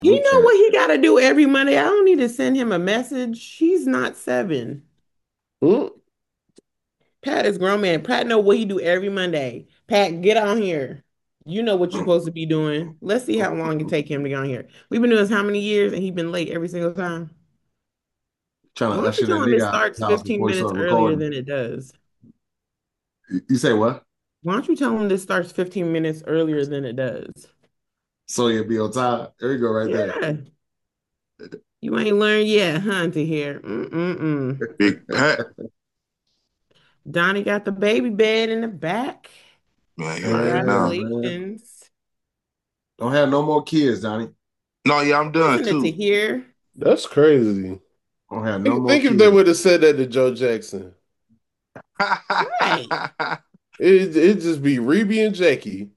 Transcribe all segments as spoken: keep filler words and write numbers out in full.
You Group know chat. what he got to do every Monday? I don't need to send him a message. He's not seven. Hmm? Pat is grown man. Pat know what he do every Monday. Pat, get on here. You know what you're supposed to be doing. Let's see how long it take him to get on here. We've been doing this how many years, and he been late every single time. Trying Why to don't you usher that tell him it nigga out starts the house fifteen before he minutes start earlier recording. than it does? You you say what? Why don't you tell him this starts fifteen minutes earlier than it does? So you'll be on time. There you go, right there. Yeah. You ain't learned yet, huh, to hear. Mm-mm-mm. Big Pat. Donnie got the baby bed in the back. Man, you already Man, know. man. Congratulations. Don't have no more kids, Donnie. No, yeah, I'm done Isn't it to too. hear? That's crazy. Don't have no Think, more think if they kids. would have said that to Joe Jackson. Right. It, it'd just be Reby and Jackie.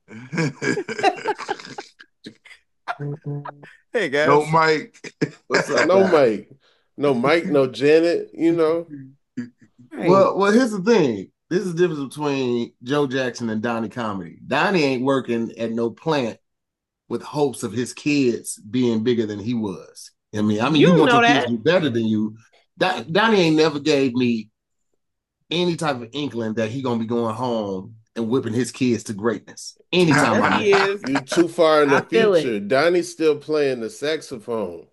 Hey No, guys. Mike. What's up, No Pat? Mike. No Mike, no Janet, you know. Right. Well, well, here's the thing. This is the difference between Joe Jackson and Donnie Comedy. Donnie ain't working at no plant with hopes of his kids being bigger than he was. I mean, I mean, You you don't want know your kids to that. be better than you. That Donnie ain't never gave me any type of inkling that he gonna be going home and whipping his kids to greatness anytime Yes, I he meet him. is. You too far in the I feel future. it. Donnie's still playing the saxophone.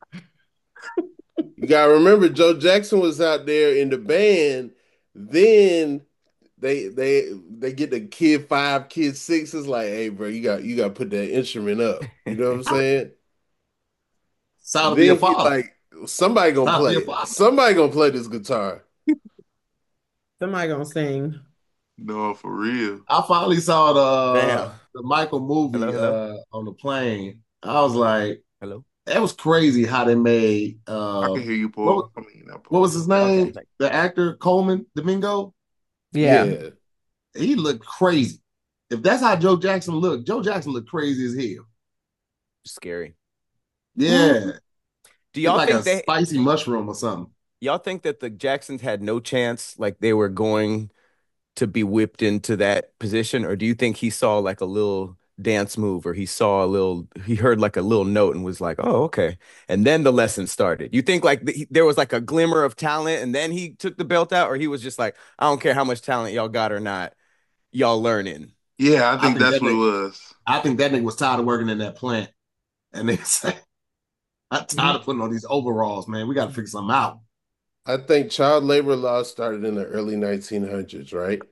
You gotta remember Joe Jackson was out there in the band. Then they they they get the kid five, kid six. It's like, hey, bro, you got you got to put that instrument up. You know what I'm saying? It's how And to be a then he father. like somebody It's gonna how to be play a it. father. Somebody gonna play this guitar. Somebody gonna sing. No, for real. I finally saw the uh, Damn. the Michael Hello, movie hello, uh, on the plane. I was like, hello. that was crazy how they made I uh, can hear you, what was- Paul. I mean, not what was Paul. his Okay. name? Like, The actor Coleman Domingo. Yeah. Yeah. He looked crazy. If that's how Joe Jackson looked, Joe Jackson looked crazy as hell. scary. Yeah, Do he's y'all like a think they spicy mushroom or something. y'all think that the Jacksons had no chance, like they were going to be whipped into that position, or do you think he saw like a little dance move, or he saw a little, he heard like a little note and was like, "Oh, okay," and then the lesson started? You think like th- there was like a glimmer of talent, and then he took the belt out, or he was just like, "I don't care how much talent y'all got or not, y'all learning." Yeah, I I think think that's that what it nigga, was. I think that nigga was tired of working in that plant, and they say, "I'm tired of putting on these overalls, man. We got to figure something out." I think child labor laws started in the early nineteen hundreds, right?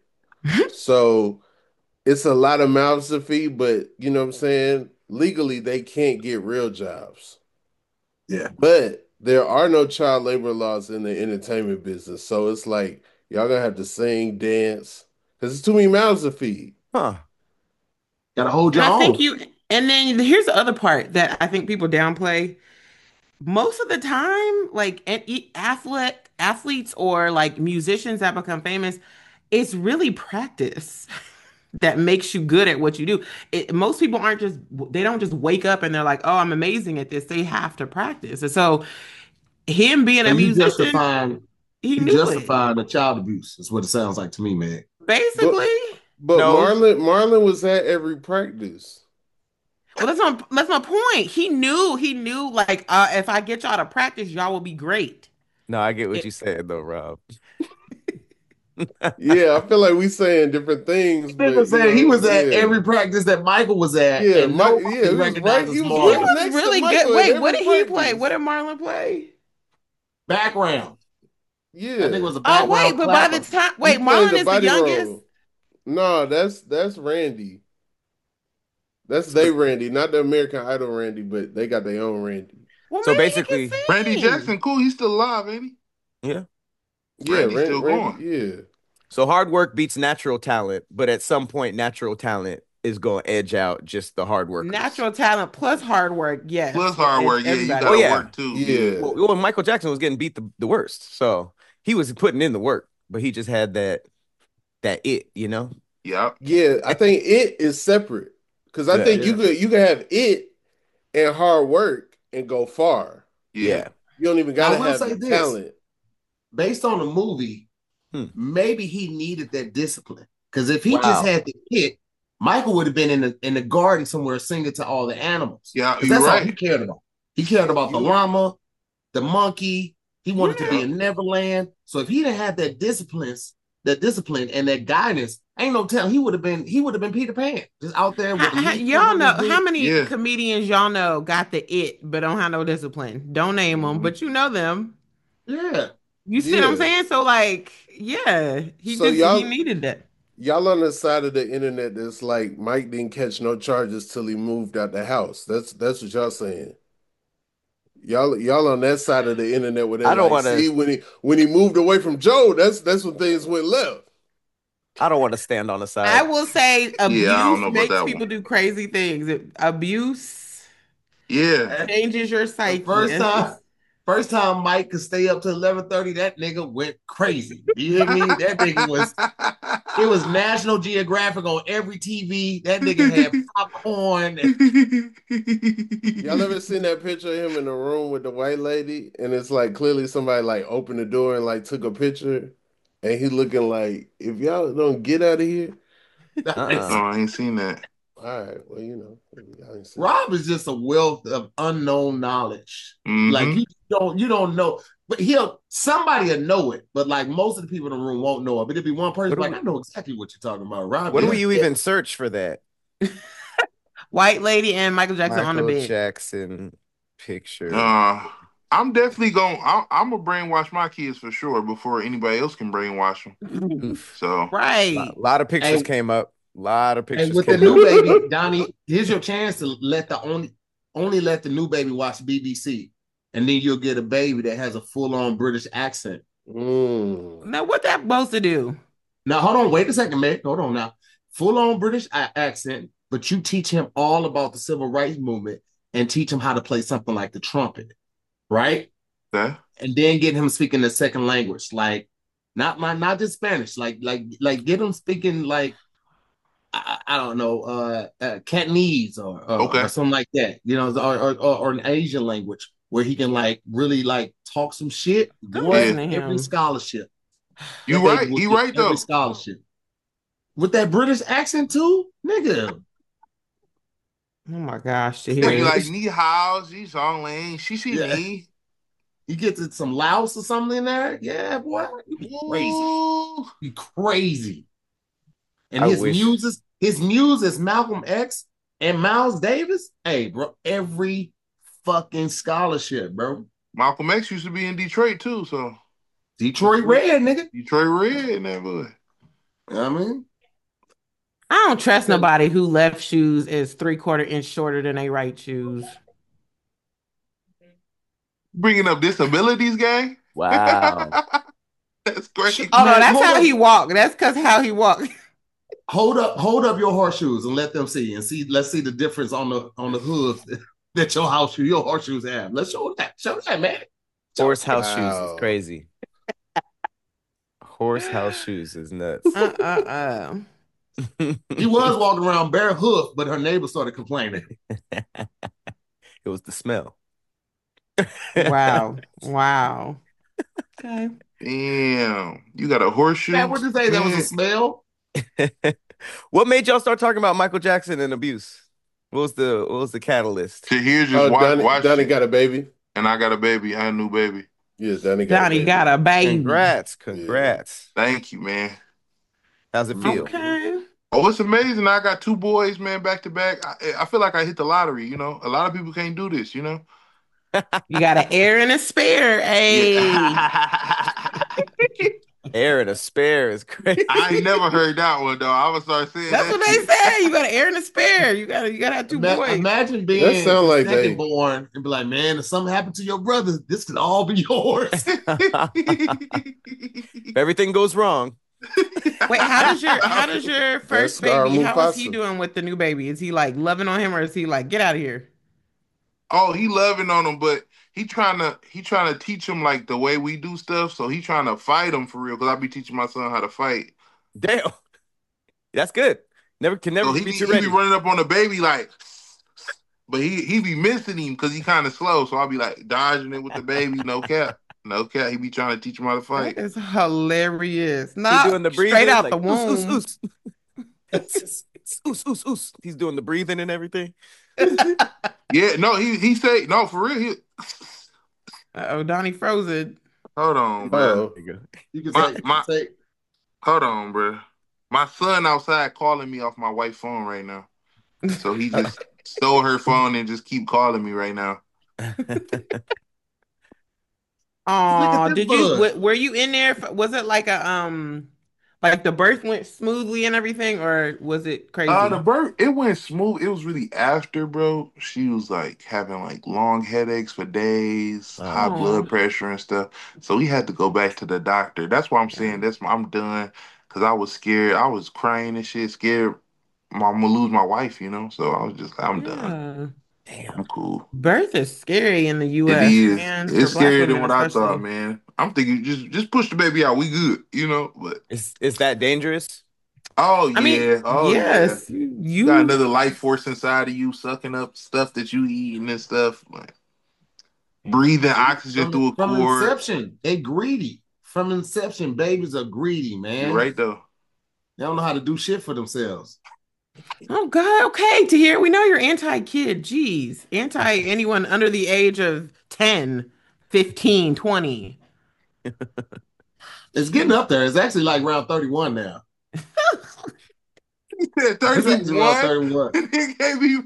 So it's a lot of mouths to feed, but you know what I'm saying? Legally, they can't get real jobs. Yeah, But there are no child labor laws in the entertainment business. So it's like y'all gonna have to sing, dance, because it's too many mouths to feed. Huh. got to hold And your I think own. you, and then here's the other part that I think people downplay. Most of the time, like an- e- athlete, athletes or like musicians that become famous, it's really practice that makes you good at what you do. It, most people aren't just, they don't just wake up and they're like, oh, I'm amazing at this. They have to practice. And so him being So a you musician, justifying he you knew it. justifying the child abuse is what it sounds like to me, man. But Basically. but No. Marlon Marlon was at every practice. Well, that's my that's my point. He knew, he knew like uh, if I get y'all to practice, y'all will be great. No, I get what It, you said though, Rob. Yeah, I feel like we saying different things, Nigga but you said he know, was at yeah. every practice that Michael was at, Yeah, and Mike, yeah, nobody he was right. recognizes He was he right Marlon. was next to really good. Michael at Wait, what every did he play? What practice. did Marlon play? Background. That nigga Yeah. was a Oh, wait, background but by the clapper. time, He wait, played Marlon the is the body youngest. role. No, that's that's Randy. That's they Randy, not the American Idol Randy, but they got their own Randy. Well, So maybe he basically, Randy can sing. Jackson, cool. He's still alive, ain't he? yeah. Yeah, Randy's Randy, still Randy, going. yeah. So hard work beats natural talent, but at some point, natural talent is going to edge out just the hard workers. Natural talent plus hard work, Plus yes, will hard edge work. Yeah, you everybody Oh got to out. yeah. work too. Yeah. Yeah. Well, well, Michael Jackson was getting beat the, the worst, so he was putting in the work, but he just had that that it, you know. Yep. Yeah, I think it is separate. Cause I Yeah, think you Yeah. could you could have it and hard work and go far. Yeah. yeah. You don't even I gotta will have say the this: talent. based on the movie, Hmm. maybe he needed that discipline. Because if he just Wow. had the hit, Michael would have been in the in the garden somewhere singing to all the animals. Yeah. Because You're that's all he right. cared about. He cared about the You- llama, the monkey. He wanted to be Yeah. in Neverland. So if he didn't have that disciplines, that discipline and that guidance, ain't no telling he would have been he would have been Peter Pan, just out there with How, a how- leaf y'all in know his how beak. many Yeah. comedians y'all know got the it but don't have no discipline? Don't name them, Mhm. but you know them. Yeah. You see what I'm Yeah. saying? So like, yeah, he So just he y'all needed that. y'all on the side of the internet that's like Mike didn't catch no charges till he moved out the house. That's that's what y'all saying. Y'all y'all on that side of the internet where they're I don't like, want see, to. when he when he moved away from Joe, that's that's when things went left. I don't want to stand on the I side. will say Yeah, I don't abuse know about makes that people one. do crazy things. It- abuse Yeah. changes your The psyche. first It's time, just first time Mike could stay up to eleven thirty, that nigga went crazy. You hear me? That nigga was it was National Geographic on every T V. That nigga had popcorn. Y'all ever seen that picture of him in the room with the white lady? And it's like clearly somebody like opened the door and like took a picture. And he looking like, if y'all don't get out of here, No, Uh-uh. I ain't seen that. all right, well, you know, y'all ain't seen it. Rob is just a wealth of unknown knowledge. Mhm. Like you don't you don't know, but he'll somebody will know it, but like most of the people in the room won't know it. But it'll be one person What do like, we- I know exactly what you're talking about. Rob. What do is- you even search for that? white lady and Michael Jackson on the Michael bed. Jackson picture. Uh, I'm definitely going. I'm, I'm gonna brainwash my kids for sure before anybody else can brainwash them. Oof. So A Right. lot, lot of pictures Hey. came up. A lot of And pictures with the came new up. baby, Donnie, here's your chance to let the only only let the new baby watch B B C, and then you'll get a baby that has a full on British accent. Mm. Now what that supposed to do? Now, hold on, wait a second, man. Hold on now. Full on British a- accent, but you teach him all about the civil rights movement and teach him how to play something like the trumpet, right? that And then get him speaking the second language, like not my not just Spanish, like like like get him speaking like I, I don't know, uh, uh Cantonese or, or Okay. or something like that, you know, or, or or or an Asian language where he can like really like talk some shit. I'm Boy, listening to every him. scholarship. You That baby right. will He get right every though. scholarship. With that British accent too, nigga. Oh my gosh, to He'll hear be like, it. "Ni hao, xi song lin, xi xi Yeah. ni." You get to some Laos or something in there, yeah, boy, you be crazy, Ooh. you crazy. And I his wish. muses, his muse is Malcolm X and Miles Davis. Hey, bro, every fucking scholarship, bro. Malcolm X used to be in Detroit too, so Detroit Red, nigga. Detroit Red in that boy. You know what I mean? I don't trust nobody who left shoes is three quarter inch shorter than they right shoes. Bringing up disabilities, gang. Wow. That's crazy. Oh no, Man, that's hold how up. he walked. That's because how he walked. Hold up, hold up your horseshoes and let them see and see. Let's see the difference on the on the hooves that your house shoe, your horseshoes have. Let's show that. Show that, man. Show Horse that. house shoes is Wow. crazy. Horse house shoes is nuts. Uh uh uh. He was walking around bare hoof, but her neighbor started complaining. It was the smell. Wow. Wow. Okay. Damn, you got a horseshoe. That would you say that was a Man, smell? What made y'all start talking about Michael Jackson and abuse? What was the what was the catalyst? Tahir just Oh, watch, Donnie, watch Donnie it, got a baby. and I got a baby. I had a new baby. Yes, Donnie got a Donnie baby. got a baby. Congrats, congrats. Thank you, man. How's it feel? Okay. Oh, it's amazing. I got two boys, man, back to back. I, I feel like I hit the lottery. You know, a lot of people can't do this. You know. You got an air and a spare. Hey. Yeah. Air and a spare is crazy. I ain't never heard that one though. I would start saying That's that what they shit. say. You got an air and a spare. You gotta you gotta have two Ima- boys. Imagine That being sound the like second they- born and be like, man, if something happened to your brother, this could all be yours. If everything goes wrong, Wait, how does your how does your first Scar baby? How is he Mufasa. doing with the new baby? Is he like loving on him, or is he like get out of here? Oh, he loving on him, but he trying to he trying to teach him like the way we do stuff. So he trying to fight him for real. Cause I be teaching my son how to fight. damn, that's good. Never can never So he be be, too he ready. be running up on the baby like, but he he be missing him because he kind of slow. So I'll be like dodging it with the baby. No cap, no cap. He be trying to teach him how to That fight. is hilarious. He Not doing the breathing straight out like, the oos, oos, womb. oos. Oos, oos, oos. He's doing the breathing and everything. Yeah, no, he he said no for real. He, Oh, Donnie frozen. hold on, bro. Oh, There you go. You can My say, you can my, say, hold on, bro. My son outside calling me off my wife's phone right now, so he just stole her phone and just keep calling me right now. look at Oh, this did you bug. w were you in there? For, was it like a um like the birth went smoothly and everything, or was it Uh, the crazy? birth it went smooth. It was really after, bro. She was like having like long headaches for days, high Oh, Oh, blood pressure and stuff. So we had to go back to the doctor. That's why I'm yeah. saying that's I'm done because I was scared. I was crying and shit, scared I'm gonna lose my wife. You know. So I was just like, I'm done. Yeah. I'm damn. cool. Birth is scary in the It U S, is. man, for It's Black scarier than women what I thought, especially. man. I'm thinking just just push the baby out. We good. You know. But Is is that dangerous? oh I mean, yeah, oh yeah. yes, You got you another life force inside of you, sucking up stuff that you eating and stuff. Like, breathing oxygen From through a from cord. inception, they greedy. From inception, babies are greedy, You're man. right though. They don't know how to do shit for themselves. Oh God, okay, Tahir, we know you're anti-kid. Jeez. Anti anyone under the age of ten, fifteen, twenty. It's getting Jeez. up there. It's actually like around thirty-one now. He said It's actually around thirty-one. thirty-one. He gave me.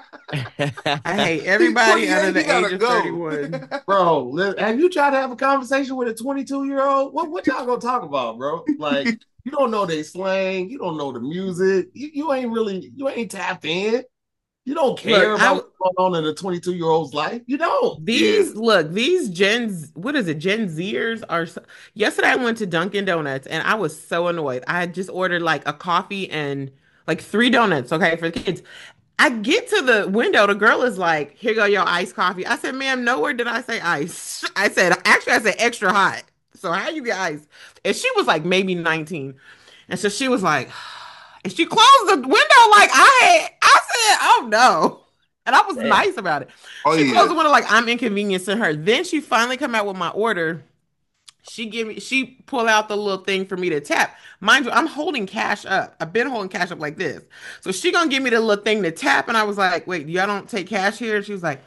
I hate He's everybody under twenty-eight. He the age gotta of go. thirty-one. Bro, have you tried to have a conversation with a twenty-two year old? What what y'all gonna talk about, bro? Like, you don't know they slang, you don't know the music, you, you ain't really you ain't tapped in. You don't Look, care about I what's going on in a twenty-two year old's life. You don't. Yeah. these look, these Gen what is it? Gen Zers are so, yesterday I went to Dunkin' Donuts and I was so annoyed. I had just ordered like a coffee and like three donuts, okay, for the kids. I get to the window, the girl is like, "Here go your iced coffee." I said, "Ma'am, nowhere did I say ice." I said, actually, I said extra hot. So how you get ice? And she was like maybe nineteen. And so she was like, and she closed the window like I had. I said, "Oh no." And I was Damn. nice about it. Oh She closed yeah. the window like I'm inconveniencing her. Then she finally come out with my order. She give me she pull out the little thing for me to tap. Mind you, I'm holding cash up. I've been holding cash up like this. So she gonna give me the little thing to tap, and I was like, wait, y'all don't take cash here? She was like,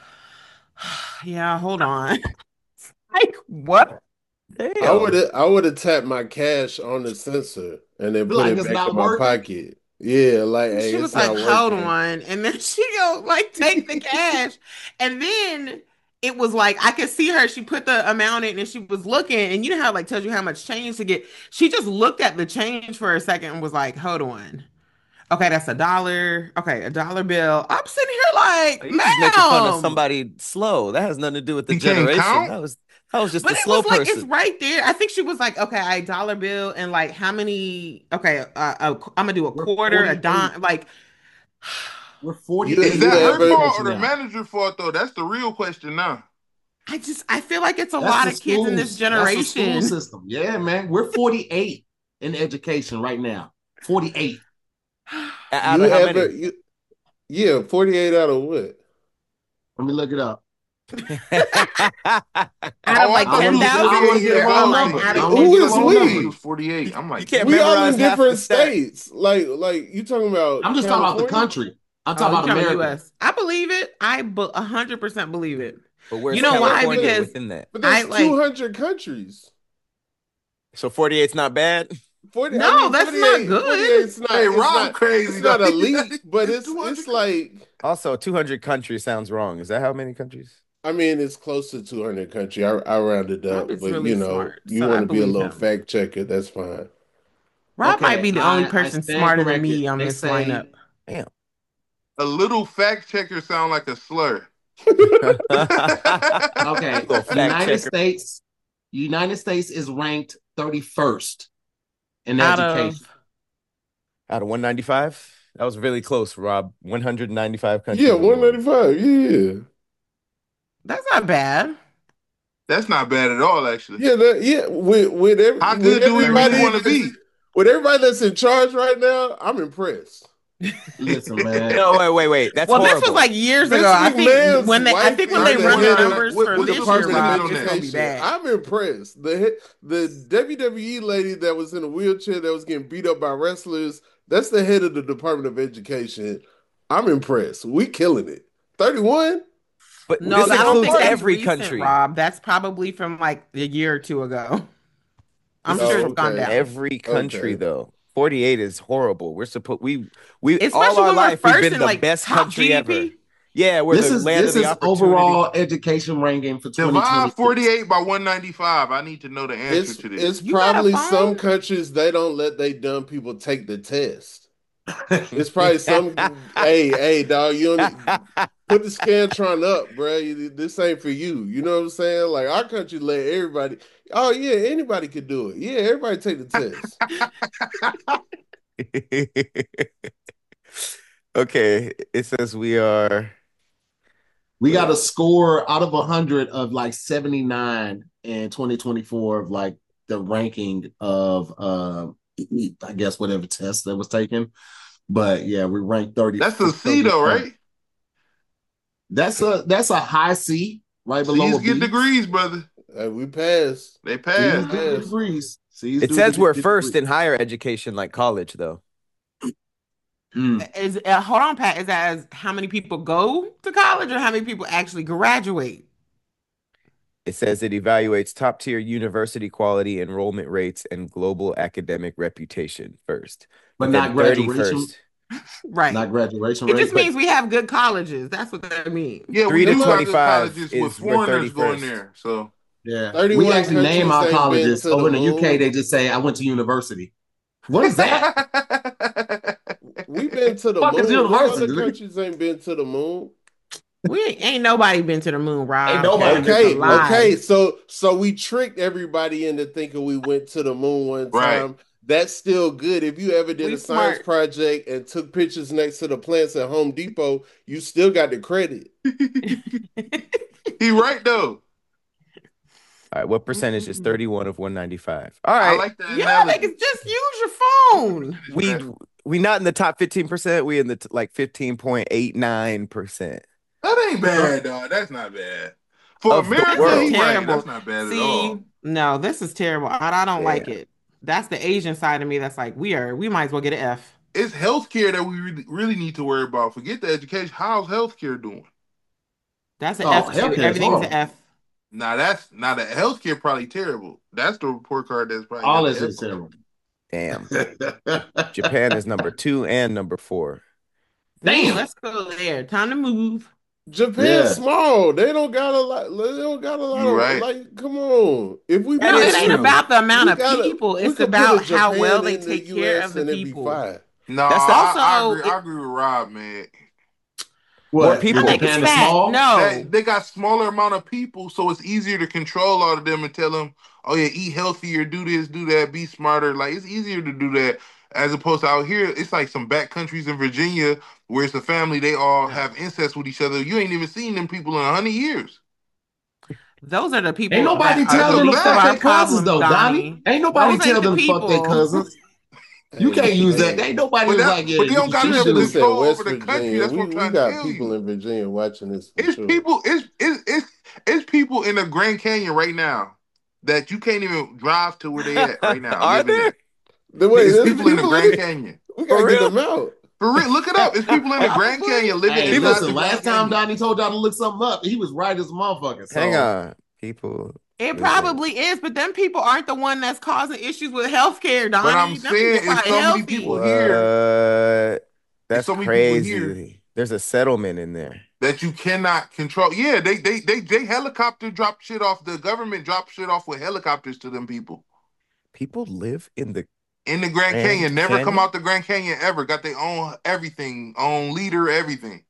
yeah, hold on. Like, what? I would Damn. have I would have tapped my cash on the sensor and then Be put like, it it's back in not my working. pocket. Yeah, like And hey, she was it's like, not hold working. on. And then she go like take the cash. And then it was like I could see her. She put the amount in and she was looking, and you know how it like tells you how much change to get. She just looked at the change for a second and was like, hold on. Okay, that's a dollar. Okay, a dollar bill. I'm sitting here like, You just making fun of ma'am. somebody slow. That has nothing to do with the He can't generation. count. That was that was just But a it slow was like it's person. right there. I think she was like, okay, I dollar bill and like how many? Okay, uh, uh, I'm gonna do a We're quarter, a forty-eight. dime. Like, We're You Is forty-eight in you that her ever fault or education the now. manager fault though? That's the real question now. I just I feel like it's a That's lot the of kids in this schools. That's the school generation. system. Yeah, man. We're forty-eight in education right now. forty-eight. Out you of how ever many? you yeah, forty-eight out of what? Let me look it up. Out of Oh, I like I don't thought want ten ten to to get. get I I don't thousand, want thought to get a yeah, you're I wrong oh thought like number. he. out I of don't want ten to Who get a is I wrong thought number. he we? was forty-eight. I'm You like, can't damn. We all memorize in half the different stats. states. Like like you talking about I'm just talking about the California? country. I'm Oh, talking you about talking about America. U S. I believe it. I be- one hundred percent believe it. But where's You know Bro, why? California but Because within that? but I there's like two hundred countries. So forty-eight's not bad. forty I no, mean that's not forty-eight forty-eight good. it's not Hey, it's Rob not crazy it's though. not elite, but It's it's two hundred. it's like Also, two hundred countries sounds wrong. Is that how many countries? I mean, it's close to two hundred country. I, I rounded Rob up, is but really you know, smart, you so I want to be a believe little him. fact checker, that's fine. Rob might Okay, be the only I, I person stand smarter than corrected. me on They this lineup. say Damn. A little fact checker sound like a slur. okay, Little fact United checker. States, United States is ranked thirty-first in Out of education. Out of one ninety-five? That was really close, Rob. one hundred ninety-five Yeah, countries in the world. one ninety-five. Yeah. that's not bad. That's not bad at all, actually. Yeah, that, yeah, with with How every with good do we really everybody want to thirty-first. that's be? with everybody that's in charge right now, I'm impressed. Listen, man. No, wait, wait, wait. That's Well, this was horrible. like years ago. Vince I think McMahon's when they I wife think when All they right, is so the run what, the head uh, of numbers what, for what's the the this year, Department of percentage Rob, on it's that? gonna be Education. bad. I'm impressed. The the W W E lady that was in a wheelchair that was getting beat up by wrestlers, that's the head of the Department of Education. I'm impressed. We killing it. thirty-one? But No, this I don't includes think that's every recent, country. Rob. That's probably from like a year or two ago. I'm This is sure Oh, it's from gone okay. down. every country Okay. though. forty-eight is horrible. We're supposed we we all Especially our when we're life we've first been in the like best top country ever. G D P. Yeah, we're This the is land of this the is opportunity. overall education ranking for Divide twenty twenty-six. forty-eight by one ninety-five. I need to know the answer It's to this. it's You got a probably some phone? countries they don't let they dumb people take the test. It's probably some. Hey, hey, dog, you don't put the Scantron up, bro. This ain't for you. You know what I'm saying? Like our country let everybody. Oh yeah, anybody could do it. Yeah, everybody take the test. Okay, it says we are We got a score out of one hundred of like seventy-nine in twenty twenty-four of like the ranking of, uh, I guess, whatever test that was taken. But yeah, we ranked thirty. That's a C though, right? That's a that's a high C, right below C's a get B. degrees, brother. Hey, we passed. They C's passed. do get Yes. degrees. C's it do says get we're degrees. first in higher education like college though. Mm. Is uh, hold on, Pat. Is that as how many people go to college or how many people actually graduate? It says it evaluates top tier university quality, enrollment rates, and global academic reputation first. But then not graduation. thirty-first. Right. Not graduation It rate. just means we have good colleges. That's what that means. Yeah, Three we to do have good twenty-five colleges is with we're foreigners going thirty-first. there. So Yeah. We thirty-one actually name countries our ain't been colleges. to the Over in the U K, moon. they just say, I went to university. What is that? We've been to the Fuck is moon. What university, other dude? countries ain't been to the moon? We ain't, ain't nobody been to the moon, Rob. Ain't nobody Pat. been That's to a Okay, the moon. lie. okay. So so we tricked everybody into thinking we went to the moon one Right. time. That's still good. If you ever did We a science smart. project and took pictures next to the plants at Home Depot, you still got the credit. he right though. All right, what percentage is Mm. thirty-one of one ninety-five? All I right, like that Y'all analogy. niggas just use your phone. we we not in the top fifteen percent. We in the t- like fifteen point eight nine percent. That ain't bad, dog. That's not bad. For Of the America, world. he right. Terrible. That's not bad at See, all. no, this is terrible. I, I don't like Damn. it. That's the Asian side of me that's like, we are, we might as well get an F. It's healthcare that we really, really need to worry about. Forget the education. How's healthcare doing? That's an Oh, F too. healthcare is Everything's an horrible. F. Now that's now the healthcare probably terrible. That's the report card that's probably All got this the is F. terrible. Damn. Japan is number two and number four. Damn. Ooh, let's go there. Time to move. Japan's Yeah. small. They don't got a lot. They don't got a lot You of right. like. Come on. If we That No, put is it a- ain't true. about the amount we of gotta- people. we It's could put about a how Japan well they in the take U care S of the and it'd be people. fine. No, That's the- I, I Also, agree. I it- agree with Rob, man. What? More people. I think it's Japan is fat. small? No. They, they got smaller amount of people, so it's easier to control all of them and tell them, "Oh yeah, eat healthier, do this, do that, be smarter." Like it's easier to do that as opposed to out here. It's like some back countries in Virginia where it's a family. They all have incest with each other. You ain't even seen them people in a hundred years. Those are the people. Ain't nobody that are tell the them to least fuck of our their cousins, problems, though, Donnie. Donnie. Ain't nobody Those ain't tell the them to fuck their people. cousins. You Hey, can't use that. hey. Ain't nobody But was that, like, yeah, but they don't you got You enough should have said control West over the country. Virginia. That's We what I'm we trying to got tell people you. in Virginia watching this for It's sure. people. It's it's it's it's people in the Grand Canyon right now that you can't even drive to where they at right now. Are living there? The way It's there's people in the in Grand it. Canyon. We gotta For get real? them out. For real, look it up. It's people in the Grand Canyon living Hey, People- inside listen, the Grand last time Canyon. Donnie told y'all to look something up, he was right as a motherfucker. So. Hang on, people. It Listen. probably is, but them people aren't the one that's causing issues with healthcare, Donnie. But I'm Them saying people it's probably so many healthy. people here What? That's so many people here. crazy. There's a settlement in there. that you cannot control. Yeah, they they they they helicopter drop shit off. The government drop shit off with helicopters to them people People live in the in the Grand Grand Canyon. Never come Canyon? out the Grand Canyon ever. Got their own everything, own leader, everything.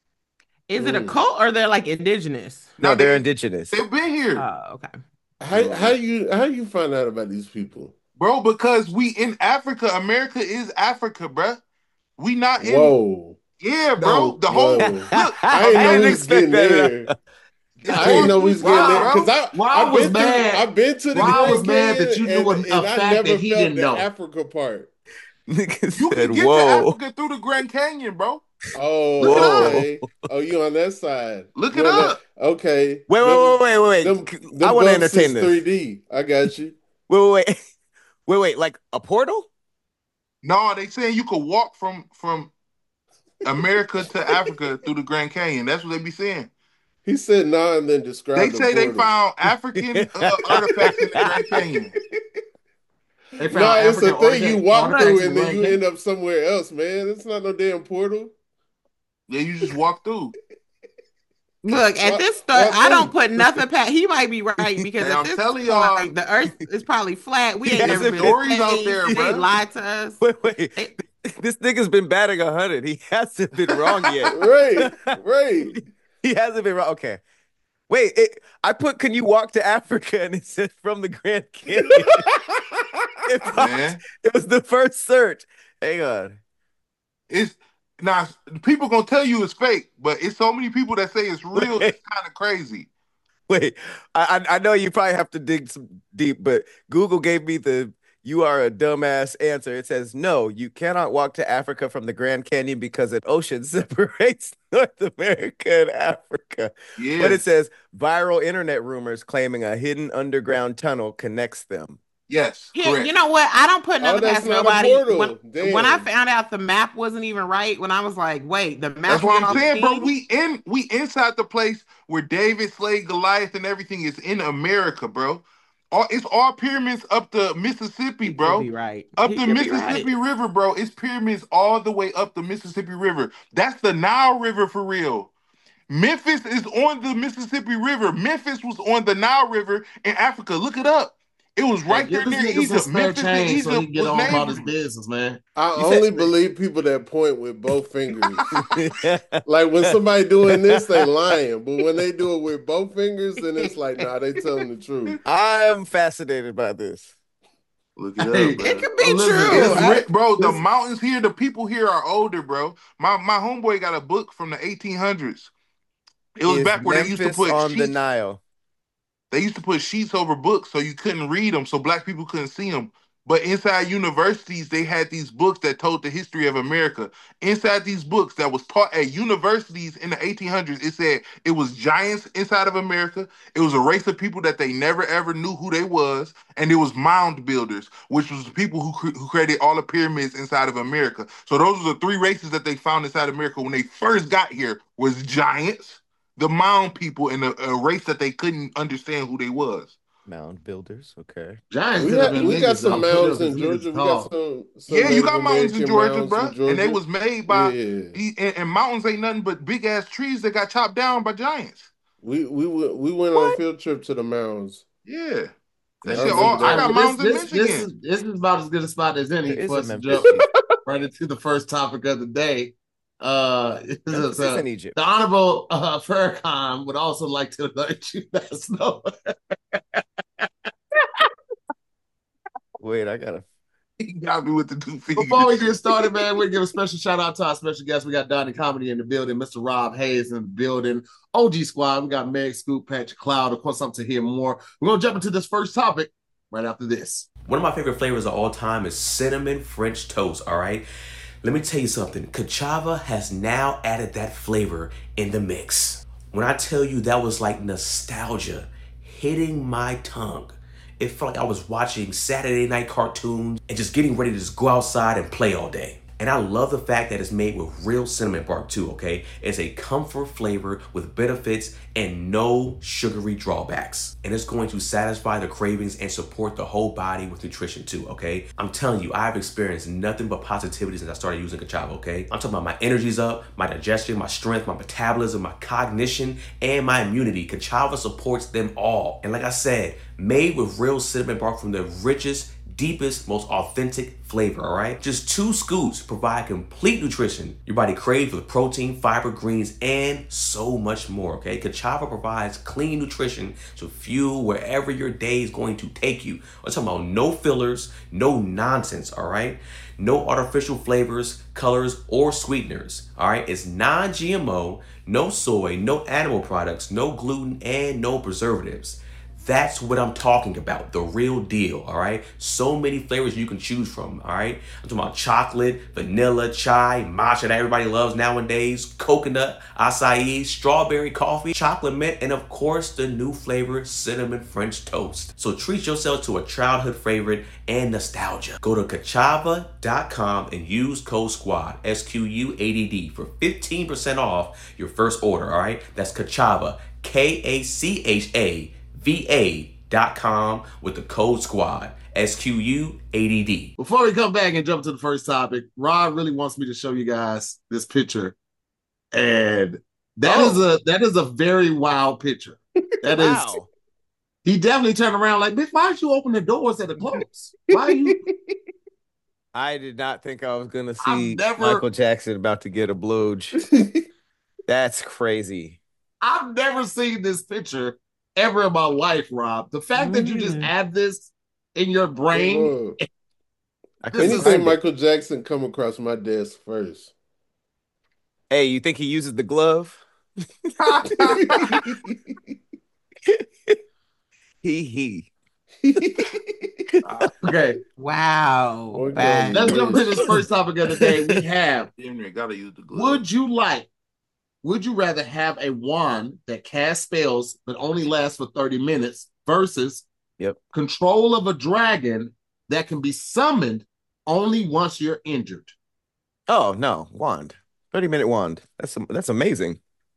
Is it a Mm. cult or they're like indigenous? no, Now, they're they- indigenous. They've been here, Oh, okay. How how you how you find out about these people? bro. Because we in Africa. America is Africa, bruh. We not in. Whoa. Yeah, bro. No, the whole whoa. look. I didn't know didn't we was expect getting that. there. It's I didn't know we was getting Rob, there because I Rob I've was been mad. to I've been to the Rob Grand was mad that you Canyon knew and, a- a and I fact never that he felt didn't the know. Africa part. Nigga You said, can get whoa. to Africa through the Grand Canyon, bro. Oh, Look it up. okay. Oh, you on that side? Look You it on that- up. Okay. Wait, wait, Them- wait, wait, wait, them- wait. them I want to bumps entertain is this. three D. I got you. Wait, wait, wait. Wait, wait, like a portal? No, they saying you could walk from from America to Africa through the Grand Canyon. That's what they be saying. He said nah and then They described the say they portal. found African uh, artifacts in the Grand Canyon. They found Nah, it's a African thing you artifacts- walk artifacts through in and the then Grand you Canyon. end up somewhere else, man. It's not no damn portal. Yeah, you just walk through. Look, at Walk- this start, walk I don't through. put nothing past. He might be right because Hey, at I'm this telling point, y'all. the Earth is probably flat. We He ain't has never the been stories to out space. there, They bruh. lied to us. Wait, wait. They- This nigga's been batting a hundred. He hasn't been wrong yet. Right, right. He hasn't been wrong. Okay. Wait, it, I put, can you walk to Africa? And it said from the Grand Canyon. It, popped- Man. it was the first search. Hang on. It's now people gonna tell you it's fake, but it's so many people that say it's real. It's kind of crazy. Wait, I, I I know you probably have to dig some deep, but Google gave me the you are a dumbass answer. It says, no, you cannot walk to Africa from the Grand Canyon because an ocean separates North America and Africa. Yeah, But it says viral internet rumors claiming a hidden underground tunnel connects them. yes, Here, correct. you know what? I don't put Oh, nothing that's past not a nobody. portal. When, Damn. when I found out the map wasn't even right, when I was like, wait, the map. That's what y'all I'm saying, bro. seen- We in we inside the place where David slayed Goliath and everything is in America, bro. All it's all pyramids up the Mississippi, He bro. could be right. Up He the could be Mississippi right. River, bro. It's pyramids all the way up the Mississippi River. That's the Nile River for real. Memphis is on the Mississippi River. Memphis was on the Nile River in Africa. Look it up. It was right Give there this near nigga some Egypt. spare Memphis and change so he Egypt can get was on about his neighbors. business, man. I You only said- believe people that point with both fingers. Like when somebody doing this, they lying. But when they do it with both fingers, then it's like, nah, they telling the truth. I'm fascinated by this. Look it up, Hey, bro. It could be Oh, listen, true. It's I- ri- bro, the this- mountains here, the people here are older, bro. My my homeboy got a book from the eighteen hundreds. It was Is back where they used to Memphis put on sheets. the Nile. They used to put sheets over books so you couldn't read them, so black people couldn't see them. But inside universities, they had these books that told the history of America. Inside these books that was taught at universities in the eighteen hundreds, it said it was giants inside of America. It was a race of people that they never ever knew who they was, and it was mound builders, which was the people who cre- who created all the pyramids inside of America. So those were the three races that they found inside America when they first got here: was giants, the mound people, and a, a race that they couldn't understand who they was. Mound builders. Okay. Giants We, could have got, been we got niggas, some though. mountains Niggas in Georgia. We got tall. some, some Yeah, you got Native mountains in American Georgia, mounds bro, in Georgia. and they was made by Yeah. e- and, and mountains ain't nothing but big ass trees that got chopped down by giants. We we went- we went on a field trip to the mounds. Yeah, that That shit. was All, I dope. got mean, mountains this, in this, Michigan. this is this is about as good a spot as any There is for a us to Memphis. jump right into the first topic of the day. Uh, this Memphis is, is uh, in Egypt. the Honorable uh, Farrakhan would also like to let you guys know. Wait, I gotta. He got me with the two fingers. Before we get started, man, we give a special shout out to our special guest. We got Donnie Comedy in the building, Mister Rob Hayes in the building, O G Squad. We got Meg, Scoop, Patrick Cloud. Of course, something to hear more. We're gonna jump into this first topic right after this. One of my favorite flavors of all time is cinnamon French toast, all right? Let me tell you something. Kachava has now added that flavor in the mix. When I tell you that was like nostalgia hitting my tongue, it felt like I was watching Saturday night cartoons and just getting ready to just go outside and play all day. And I love the fact that it's made with real cinnamon bark too, okay? It's a comfort flavor with benefits and no sugary drawbacks. And it's going to satisfy the cravings and support the whole body with nutrition too, okay? I'm telling you, I've experienced nothing but positivity since I started using Kachava, okay? I'm talking about my energy's up, my digestion, my strength, my metabolism, my cognition, and my immunity. Kachava supports them all. And like I said, made with real cinnamon bark from the richest, deepest, most authentic flavor, all right? Just two scoops provide complete nutrition your body craves with protein, fiber, greens, and so much more, okay? Kachava provides clean nutrition to fuel wherever your day is going to take you. I'm talking about no fillers, no nonsense, all right? No artificial flavors, colors, or sweeteners, all right? It's non-G M O, no soy, no animal products, no gluten, and no preservatives. That's what I'm talking about. The real deal, all right? So many flavors you can choose from, all right? I'm talking about chocolate, vanilla, chai, matcha that everybody loves nowadays, coconut, acai, strawberry coffee, chocolate mint, and of course the new flavor, cinnamon French toast. So treat yourself to a childhood favorite and nostalgia. Go to kachava dot com and use code SQUAD, S Q U A D D, for fifteen percent off your first order, all right? That's Kachava, K A C H A V A dot com with the code SQUAD, S Q U A D D. Before we come back and jump to the first topic, Rod really wants me to show you guys this picture. And that oh. is a that is a very wild picture. That wow. is he definitely turned around like, bitch, why did you open the doors at the close? Why are you I did not think I was gonna see never... Michael Jackson about to get a blowj. That's crazy. I've never seen this picture ever in my life, Rob. The fact mm. that you just have this in your brain. Anything is... Michael Jackson come across my desk first. Hey, you think he uses the glove? he he. uh, okay. Wow. Okay. Let's jump to this first topic of the day. We have. Gotta use the glove. Would you like? Would you rather have a wand that casts spells but only lasts for thirty minutes versus yep. control of a dragon that can be summoned only once you're injured? Oh no, wand. thirty minute wand. That's that's amazing.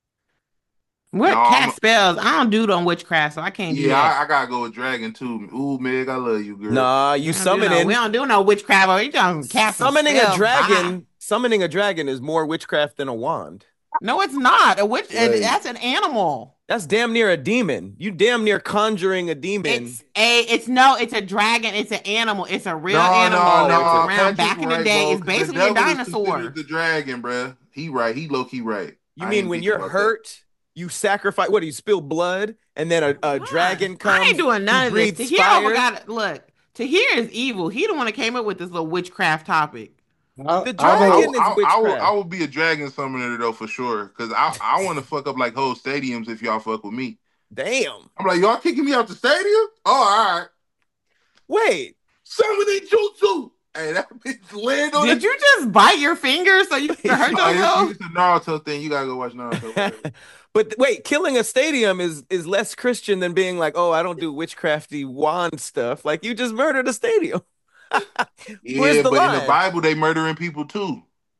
What no, cast I'm... spells? I don't do it on witchcraft, so I can't do yeah, that. I, I gotta go with dragon too. Ooh, Meg, I love you, girl. Nah, you summoning. Do no, we don't do no witchcraft. Or you don't cast summoning spells. a dragon. Bah. Summoning a dragon is more witchcraft than a wand. No, it's not. A witch. Right. That's an animal. That's damn near a demon. You damn near conjuring a demon. It's a. It's no. It's a dragon. It's an animal. It's a real no, animal. No, no, it's around Patrick back in the right, day. bro, it's basically a dinosaur. The dragon, bro. He right. He low key right. You I mean when you're hurt, that. you sacrifice? What do you spill blood and then a, a dragon comes? I ain't doing none of this. Tahir got look. Tahir is evil. He the one that came up with this little witchcraft topic. The dragon I, I, is witchcraft. I, I, will, I will be a dragon summoner though for sure, because I I want to fuck up like whole stadiums if y'all fuck with me. Damn. I'm like, y'all kicking me out the stadium? Oh, all right. Wait. Summoning jutsu. Hey, that bitch land on Did it. you just bite your finger so you can hurt yourself? It's a Naruto thing. You gotta go watch Naruto. But wait, killing a stadium is is less Christian than being like, oh, I don't do witchcrafty wand stuff. Like you just murdered a stadium. Yeah, but line? in the Bible, they murdering people too.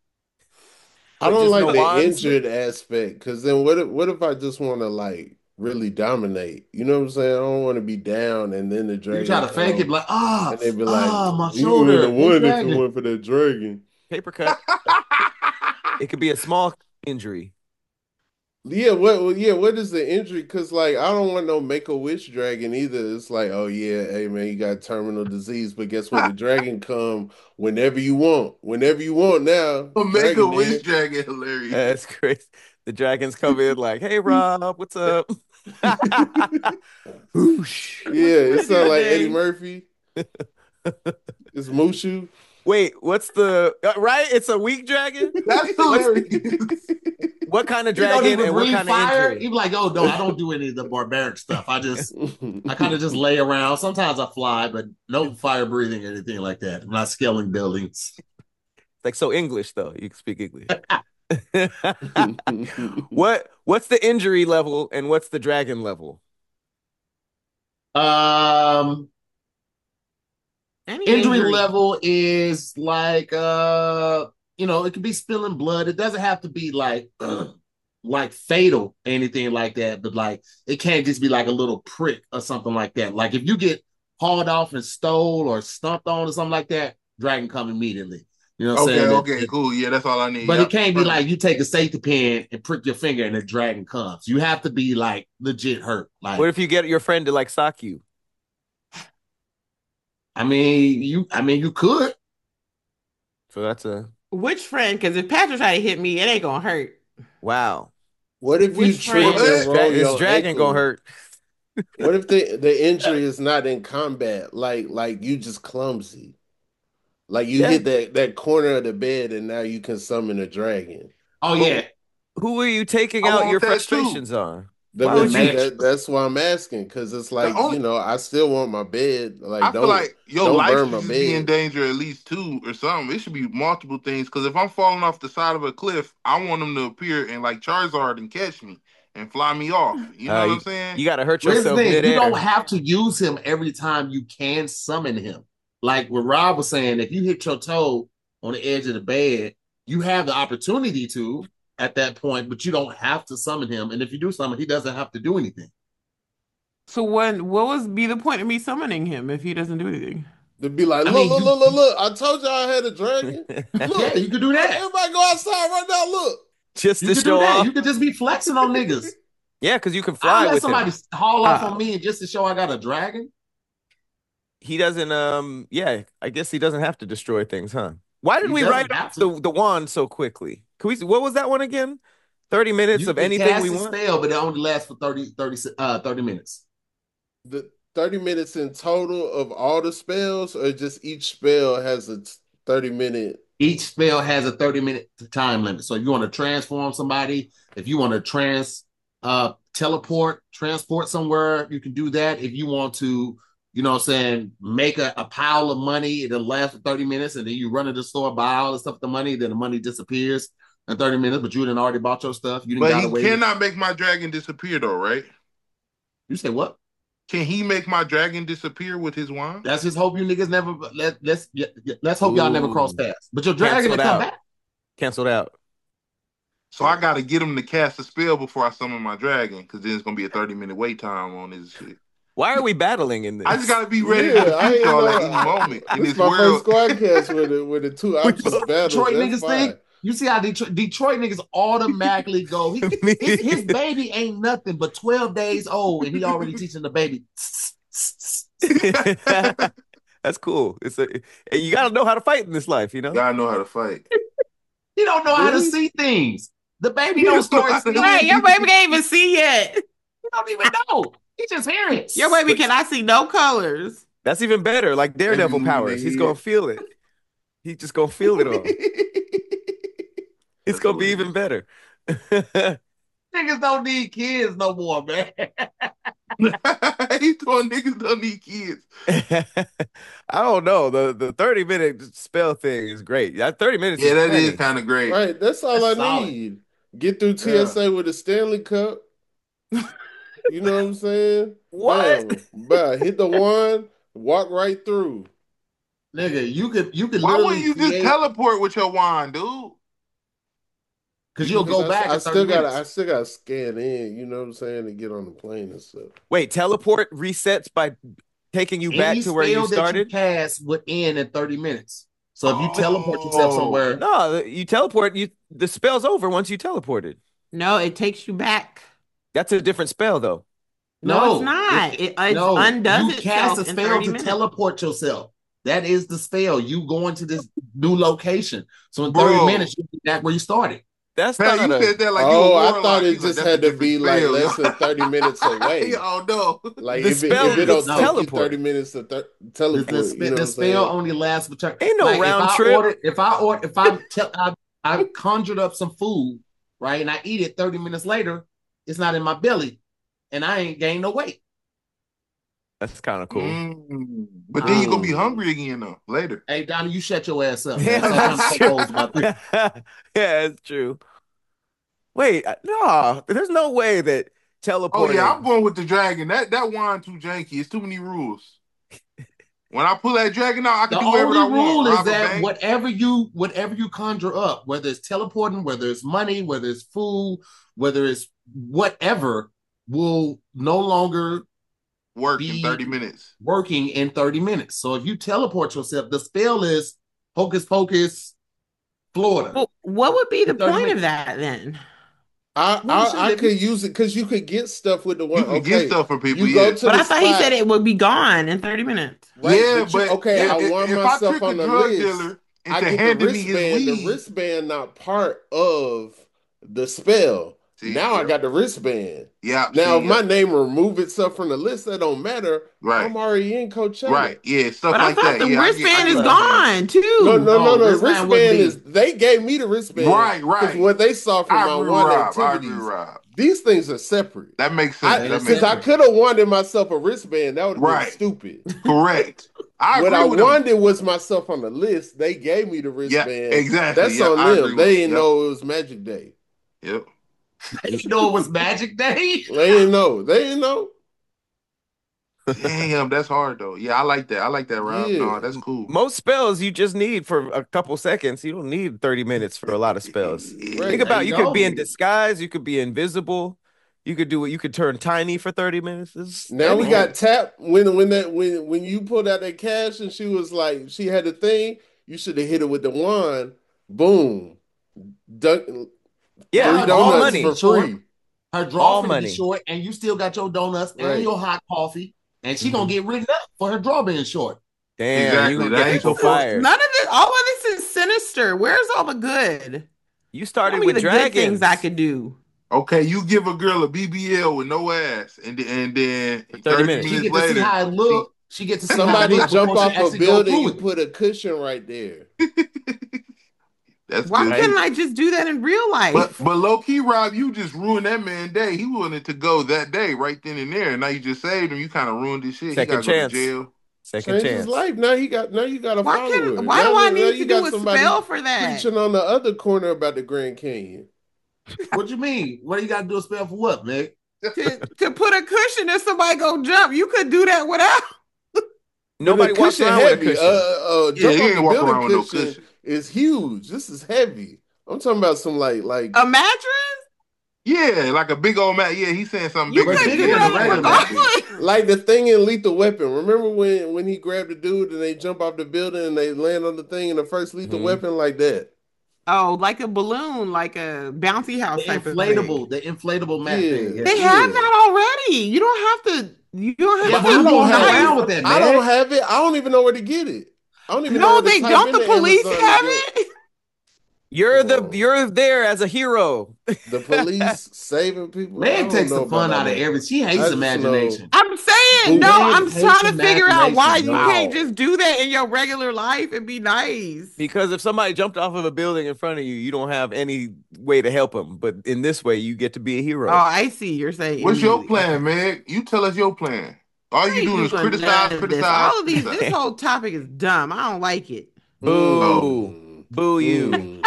I don't like no the wands? injured aspect, because then what if what if I just want to like really dominate? You know what I'm saying? I don't want to be down and then the dragon. You try to fake it, like ah, oh, and they be like, ah, oh, my shoulder. You the one if you went for that dragon. Paper cut. It could be a small injury. Yeah, what? Yeah, what is the injury? Because like I don't want no make a wish dragon either. It's like, oh yeah, hey man, you got terminal disease, but guess what? The dragon come whenever you want, whenever you want. Now, a make a wish dragon, hilarious. That's great. The dragons come in like, hey Rob, what's up? Whoosh. Yeah, it sounds like Eddie Murphy. It's Mushu. Wait, what's the uh, right? It's a weak dragon. That's hilarious. What kind of dragon and what kind fire? of injury? He's like, oh no, I don't do any of the barbaric stuff. I just, I kind of just lay around. Sometimes I fly, but no fire breathing or anything like that. I'm not scaling buildings. It's like so English though. You can speak English. what What's the injury level and what's the dragon level? Um. Any injury, injury level is like uh you know, it could be spilling blood. It doesn't have to be like uh, like fatal, anything like that, but like it can't just be like a little prick or something like that. Like if you get hauled off and stole or stumped on or something like that, dragon come immediately. You know what I'm okay, saying? Okay, okay, cool. Yeah, that's all I need. But yep. It can't be like you take a safety pin and prick your finger and the dragon comes. You have to be like legit hurt. Like what if you get your friend to like sock you? I mean, you. I mean, you could. So that's a which friend? Because if Patrick try to hit me, it ain't gonna hurt. Wow. What if which you trip and roll This your dragon ankle? gonna hurt? What if the the injury is not in combat? Like like you just clumsy. Like you yeah. hit that that corner of the bed and now you can summon a dragon. Oh yeah. Who are you taking I out your that frustrations too. on? That, Why but would see, you? mattress. that that's why I'm asking, because it's The like, only you know, I still want my bed. Like, I feel don't like your don't life burn should my just be in bed. danger at least two or something. It should be multiple things. Because if I'm falling off the side of a cliff, I want them to appear and like Charizard and catch me and fly me off. You know Uh, what you, I'm saying? you got to hurt Well, here's the yourself thing: you don't midair. have to use him every time you can summon him. Like what Rob was saying, if you hit your toe on the edge of the bed, you have the opportunity to at that point, but you don't have to summon him. And if you do summon, he doesn't have to do anything. So what what was be the point of me summoning him if he doesn't do anything? To be like, I look, mean, look, you, look, look, look. I told y'all I had a dragon. yeah, Look, you could do look, that. everybody go outside right now. Look. Just You to could do show that. off. You could just be flexing on niggas. Yeah, because you can I'll fly let with somebody him. haul off Oh. on me just to show I got a dragon. He doesn't. Um. Yeah, I guess he doesn't have to destroy things, huh? Why did He we doesn't write have off to. the the wand so quickly? Can we? What was that one again? Thirty minutes You of can anything cast we a want. spell, but it only lasts for thirty, thirty, uh, thirty minutes. The thirty minutes in total of all the spells, or just each spell has a thirty minute. Each spell has a thirty minute time limit. So if you want to transform somebody, if you want to trans uh teleport, transport somewhere, you can do that. If you want to, you know what I'm saying, make a, a pile of money, it'll last for thirty minutes, and then you run to the store, buy all the stuff, the money, then the money disappears in thirty minutes, but you didn't already bought your stuff. You didn't But got he away. cannot make my dragon disappear though, right? You say what? Can he make my dragon disappear with his wand? Let's just hope you niggas never let let's let's hope y'all never cross Ooh. paths. But your dragon will Canceled come out. back. Canceled out. So I gotta get him to cast a spell before I summon my dragon, because then it's gonna be a thirty minute wait time on his shit. Why are we battling in this? I just gotta be ready Yeah, to I defeat ain't y'all know. at any moment in This this is my first world. squad cast with the with the two options battle. Detroit That's niggas fine. think. You see how Detroit, Detroit niggas automatically go. He, his, his baby ain't nothing but twelve days old, and he already teaching the baby. That's cool. It's a you got to know how to fight in this life, you know. Y'all know how to fight. He don't know how to Really? see things. The baby He don't don't know start how to- seeing. Wait, He your baby can't even see yet. don't even know. He just hear it. Your baby cannot see no colors. That's even better. Like Daredevil Baby powers. He's moving gonna head. feel it. He's just gonna feel it all. It's That's gonna be what it even is. better. Niggas don't need kids no more, man. He told niggas don't need kids. I don't know. The the thirty minute spell thing is great. That thirty minutes Yeah, is that plenty. is kind of great. Right, that's all That's I solid. need. Get through T S A with a Stanley Cup. You know what I'm saying? What? Bam, bam, hit the one, walk right through. Nigga, you could you could Why literally wouldn't you just create teleport with your wand, dude? because you'll Because go I, back I in still thirty gotta, minutes. I still gotta scan in. You know what I'm saying, to get on the plane and stuff. Wait, teleport resets by taking you back Any to where you spell that you started? cast would end in thirty minutes. So if you teleport yourself Oh. somewhere, No, you teleport. You the spell's over once you teleported. No, it takes you back. That's a different spell, though. No, no, it's not. It- It, it no, undoes you cast itself a in spell thirty to minutes. teleport yourself. That is the spell. You go into this new location. So in Bro. thirty minutes, you'll be back where you started. That's Man, not you a. said that like you Oh, a I warlock. thought it He's like, just "That's a had to different be like spell, less yo." than thirty minutes away. Oh no. Like The if it, spell if it don't is take you teleport. thirty minutes to th- The, teleport, the, you spe- know what the I'm spell saying? only lasts for turn. Ain't no like, round if I trip. Order, if I order, if I tell, I, I conjured up some food, right, and I eat it thirty minutes later, it's not in my belly, and I ain't gained no weight. That's kind of cool. Mm. But then you're gonna be Mm. hungry again though later. Hey, Donnie, you shut your ass up. Yeah, Man. Stop trying that's to true. compose about this. Yeah, it's true. Wait, uh, no, there's no way that Oh teleporting. yeah, I'm going with the dragon. That that wand too janky. It's too many rules. When I pull that dragon out, I The can do whatever only I want. rule is Rob a that bank. whatever you whatever you conjure up, whether it's teleporting, whether it's money, whether it's food, whether it's whatever, will no longer work in be- thirty minutes. working in thirty minutes. So if you teleport yourself, the spell is Hocus Pocus, Florida. Well, what would be the thirty point of minutes. that then? I Well, I, shit, I if could use it because you could get stuff with the one. You can okay, get stuff for people. you go Yeah, to But the I thought he spot, said it would be gone in thirty minutes. right? yeah, but, you- but okay, if, I if- won if I myself trick on a the drug list. dealer I into get the handing me his wristband. The weed, wristband not part of the spell. See, now I yeah. got the wristband. yeah. Now, see, if my yeah. name remove itself from the list, that don't matter. Right. I'm already in Coachella. Right, yeah, stuff But like I thought that. the yeah, I get- I wristband get is what you're saying. gone too. No, no, no, No, no. wristband Wristband would be- is they gave me the wristband. Right, right. Because what they saw from I my agree with one Rob. I agree activities. with Rob. These things are separate. That makes I sense. That because makes I sense. could have wanted myself a wristband. That would have been Right. stupid. Correct. I What agree I with him. wanted was myself on the list. They gave me the Yeah, wristband. exactly. That's Yep, on I agree them. with They you. didn't Yep. know it was Magic Day. Yep. They didn't know it was Magic Day. They didn't know. They didn't know. Damn, that's hard though. Yeah, I like that. I like that, Rob. Yeah. No, that's cool. Most spells you just need for a couple seconds. You don't need thirty minutes for a lot of spells. Right. Think about you you could go. be in disguise, you could be invisible, you could do it, you could turn tiny for thirty minutes. It's, Now we anything. got Tap when when that when when you pulled out that cash and she was like she had the thing. You should have hit it with the wand. Boom. Dunk, Yeah, three Her all donuts money. for free. Her All draw finna money. be short, and you still got your donuts Right. and your hot coffee, and she Mhm. gonna get written up for her draw being short. Damn, Exactly. you gonna That get ain't people so fun. fired. None of this, all of this is sinister. Where's all the good? You Tell started me with the good dragons. things I could do. Okay, you give a girl a B B L with no ass, and then and then For thirty thirty minutes. She minutes get to see later, how it look. She get to see Somebody how it jump look off before she a actually go building, through you with it. put a cushion right there. that's Why good. Right. couldn't I just do that in real life? But but low key, Rob, you just ruined that man's day. He wanted to go that day, right then and there. And now you just saved him. You kind of ruined his shit. Second he got to go chance. to jail. Second Change chance. his life. Now he got now you got a Why follower. can? Why now, do I now need you to got do a somebody spell for that? preaching on the other corner about the Grand Canyon. What you mean? What do you got to do a spell for what, Meg? to to put a cushion if somebody go jump. You could do that without. Nobody But the walks cushion around with a heavy. cushion. Uh, uh, Yeah, jump you off ain't the walk building around with no cushion cushion. is huge. This is heavy. I'm talking about some like like A mattress? Yeah, like a big old mat. Yeah, he's saying something You bigger But could than bigger do than a that regular regardless. like the thing in Lethal Weapon. Remember when when he grabbed the dude and they jump off the building and they land on the thing in the first Lethal Mhm. Weapon like that? Oh, like a balloon, like a bouncy house The type inflatable, of thing. the inflatable mat Yeah. thing. They Yeah. have that already. You don't have to. You don't have Yeah, to but I be don't don't have have around it. with that, I man. don't have it. I don't even know where to get it. I don't even know No, where to they type don't. into The police Amazon to have get- it. You're Come the on. you're there as a hero. The police saving people. I Meg don't takes know the fun about out of that. every. She I hates just imagination. I'm saying Boo. no. Meg I'm hates trying to figure out why you imagination, can't y'all. just do that in your regular life and be nice. Because if somebody jumped off of a building in front of you, you don't have any way to help them. But in this way, you get to be a hero. Oh, I see. You're saying. What's your immediately. plan, Meg? You tell us your plan. All I you ain't doing is doing criticize, none of this. criticize, All of these. criticize. This whole topic is dumb. I don't like it. Boo. Mm. Boo you. Mm.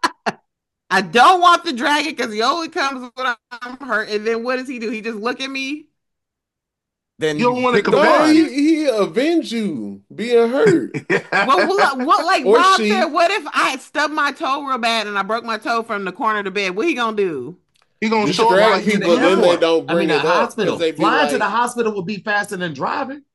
I don't want the dragon because he only comes when I'm hurt. And then what does he do? He just look at me. Then You don't wanna pick a compare No, wand. he, he avenge you being hurt. What, what, what like Or Rob she. said, what if I stubbed my toe real bad and I broke my toe from the corner of the bed? What he gonna do? He gonna You show up drag like he to the people, then they airport. don't I bring mean, the it up hospital. because they be Flying to like, the hospital would be faster than driving.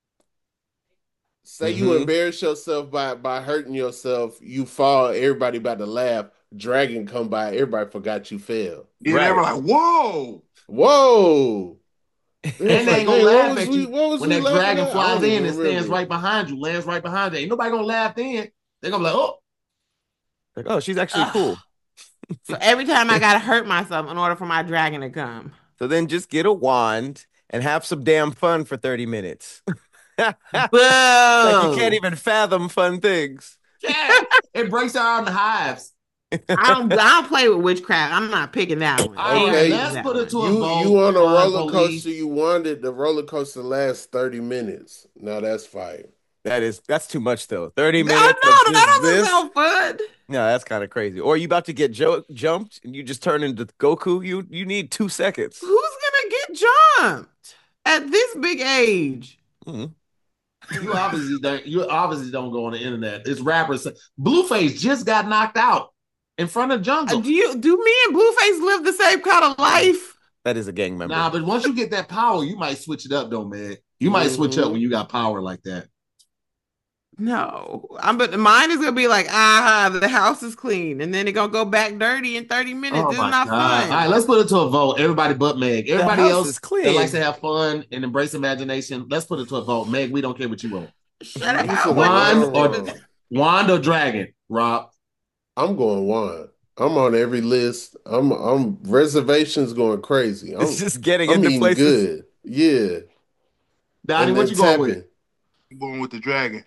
say you Mhm. embarrass yourself by by hurting yourself, you fall, everybody about to laugh. Dragon come by, everybody forgot you fell. Yeah, they were Right. like, whoa. Whoa! It's And they like, ain't gonna "Hey, what laugh was at we- you what was when we that laughing dragon at?" I flies don't in even and stands remember. right behind you, lands right behind you. Ain't nobody gonna laugh then. They're gonna be like, oh, Like, oh, she's actually Ugh. cool. So every time I gotta hurt myself in order for my dragon to come. So then just get a wand and have some damn fun for thirty minutes. Like Boo! you can't even fathom fun things. yeah. It breaks out in the hives. I don't. I don't play with witchcraft. I'm not picking that one. All right, Okay. let's That put one. it to a You vote. you on a Come on, roller police. coaster, you wanted the roller coaster last thirty minutes. Now that's fire. That is that's too much though. thirty I minutes know of that just doesn't this. sound fun. No, that's kind of crazy. Or you about to get jo- jumped and you just turn into Goku. You you need two seconds. Who's gonna get jumped at this big age? Mhm. You obviously don't. You obviously don't go on the internet. It's rappers. Blueface just got knocked out in front of Uh, Jungle. Do you? Do me and Blueface live the same kind of life? That is a gang member. Nah, but once you get that power, you might switch it up, though, man. You might switch up Mhm. when you got power like that. No, I'm. But mine is gonna be like, ah, the house is clean, and then it gonna go back dirty in thirty minutes. Oh It's my not God. fun. All right, let's put it to a vote. Everybody but Meg. Everybody house else is clean. that likes to have fun and embrace imagination. Let's put it to a vote. Meg, we don't care what you want. Shut up. You I said wasn't Wand listening or to- Wand or Dragon, Rob. I'm going wand. I'm on every list. I'm I'm reservations going crazy. I'm, It's just getting I'm into eating places. good. Yeah. Donnie, And what then you going with? tapping. I'm going with the dragon.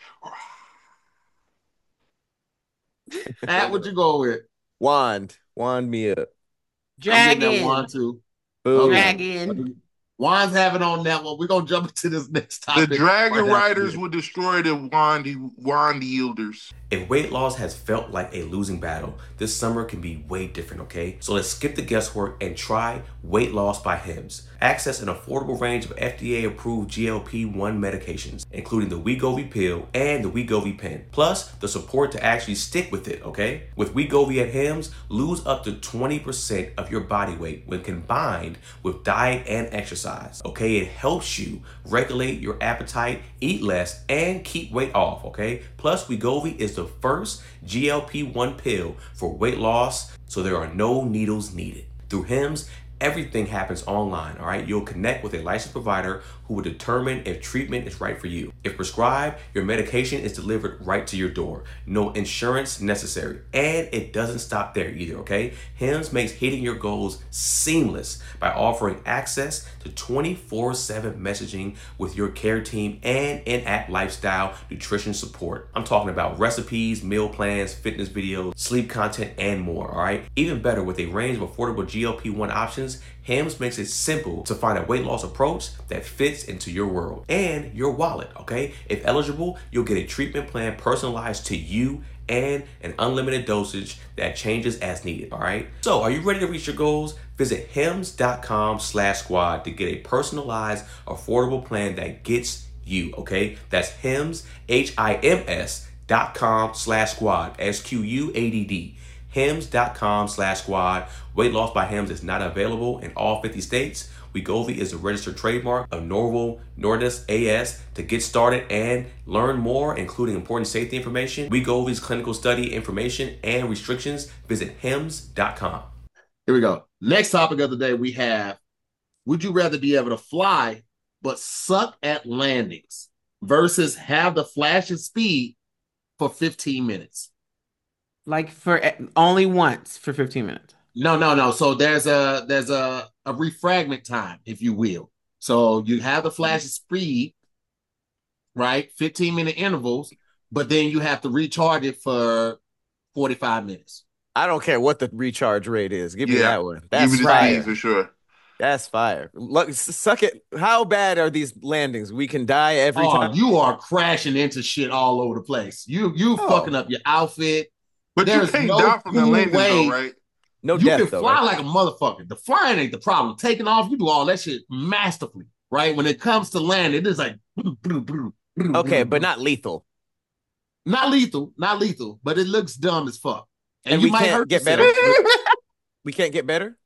Pat, what you going with? Wand. Wand me up. I'm getting that Dragon. wand too. Okay. Dragon. Juan's having on that one. We're gonna jump into this next The topic. Dragon right after Riders this. will destroy the wand wand yielders. If weight loss has felt like a losing battle, this summer can be way different, okay? So let's skip the guesswork and try Weight Loss by Hims. Access an affordable range of F D A-approved G L P one medications, including the Wegovy pill and the Wegovy pen, plus the support to actually stick with it, okay? With Wegovy at Hims, lose up to twenty percent of your body weight when combined with diet and exercise, okay? It helps you regulate your appetite, eat less, and keep weight off, okay? Plus, Wegovy is the first G L P one pill for weight loss, so there are no needles needed. Through Hims, everything happens online, all right? You'll connect with a licensed provider who will determine if treatment is right for you. If prescribed, your medication is delivered right to your door. No insurance necessary. And it doesn't stop there either, okay? Hims makes hitting your goals seamless by offering access to twenty-four seven messaging with your care team and in-app lifestyle nutrition support. I'm talking about recipes, meal plans, fitness videos, sleep content, and more, all right? Even better, with a range of affordable G L P one options, Hims makes it simple to find a weight loss approach that fits into your world and your wallet, okay? If eligible, you'll get a treatment plan personalized to you and an unlimited dosage that changes as needed, all right? So are you ready to reach your goals? Visit hims.com slash squad to get a personalized, affordable plan that gets you, okay? That's Hims, H I M S dot com slash squad, S Q U A D D. Hims.com slash squad. Weight Loss by Hims is not available in all fifty states. Wegovy is a registered trademark of Novo Nordisk A S. To get started and learn more, including important safety information, Wegovy's clinical study information, and restrictions, visit hims dot com. Here we go. Next topic of the day we have, would you rather be able to fly but suck at landings versus have the flash of speed for fifteen minutes? Like for only once for fifteen minutes. No, no, no. So there's a there's a, a refragment time, if you will. So you have the flash of speed, right? fifteen minute intervals, but then you have to recharge it for forty-five minutes. I don't care what the recharge rate is. Give me Yeah. that one. Give That's me the fire. speed for sure. That's fire. Look, suck it. How bad are these landings? We can die every Oh, time. you are crashing into shit all over the place. You you Oh. fucking up your outfit. But There's you can't no die from the cool landing way. though, right? No You death can though. fly Right? like a motherfucker. The flying ain't the problem. Taking off, you do all that shit masterfully, right? When it comes to land, it is like Okay, but not lethal. not lethal, not lethal, but it looks dumb as fuck. And, And you we might can't hurt get yourself. better? We can't get better?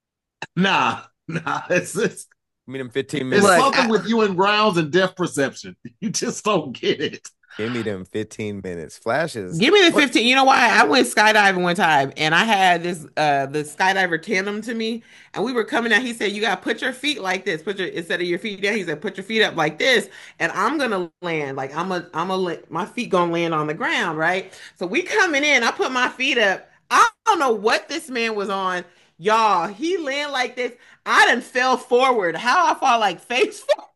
Nah, nah. It's, it's, I mean, in fifteen it's minutes. Look, something I- with you and grounds and depth perception. You just don't get it. Give me them fifteen minutes. Flashes. Give me the fifteen. You know why? I went skydiving one time and I had this uh the skydiver tandem to me and we were coming out. He said, you gotta put your feet like this. Put your instead of your feet down, he said, put your feet up like this. And I'm gonna land. Like I'm a I'm a my feet gonna land on the ground, right? So we coming in, I put my feet up. I don't know what this man was on. Y'all, he land like this. I done fell forward. How I fall like face forward.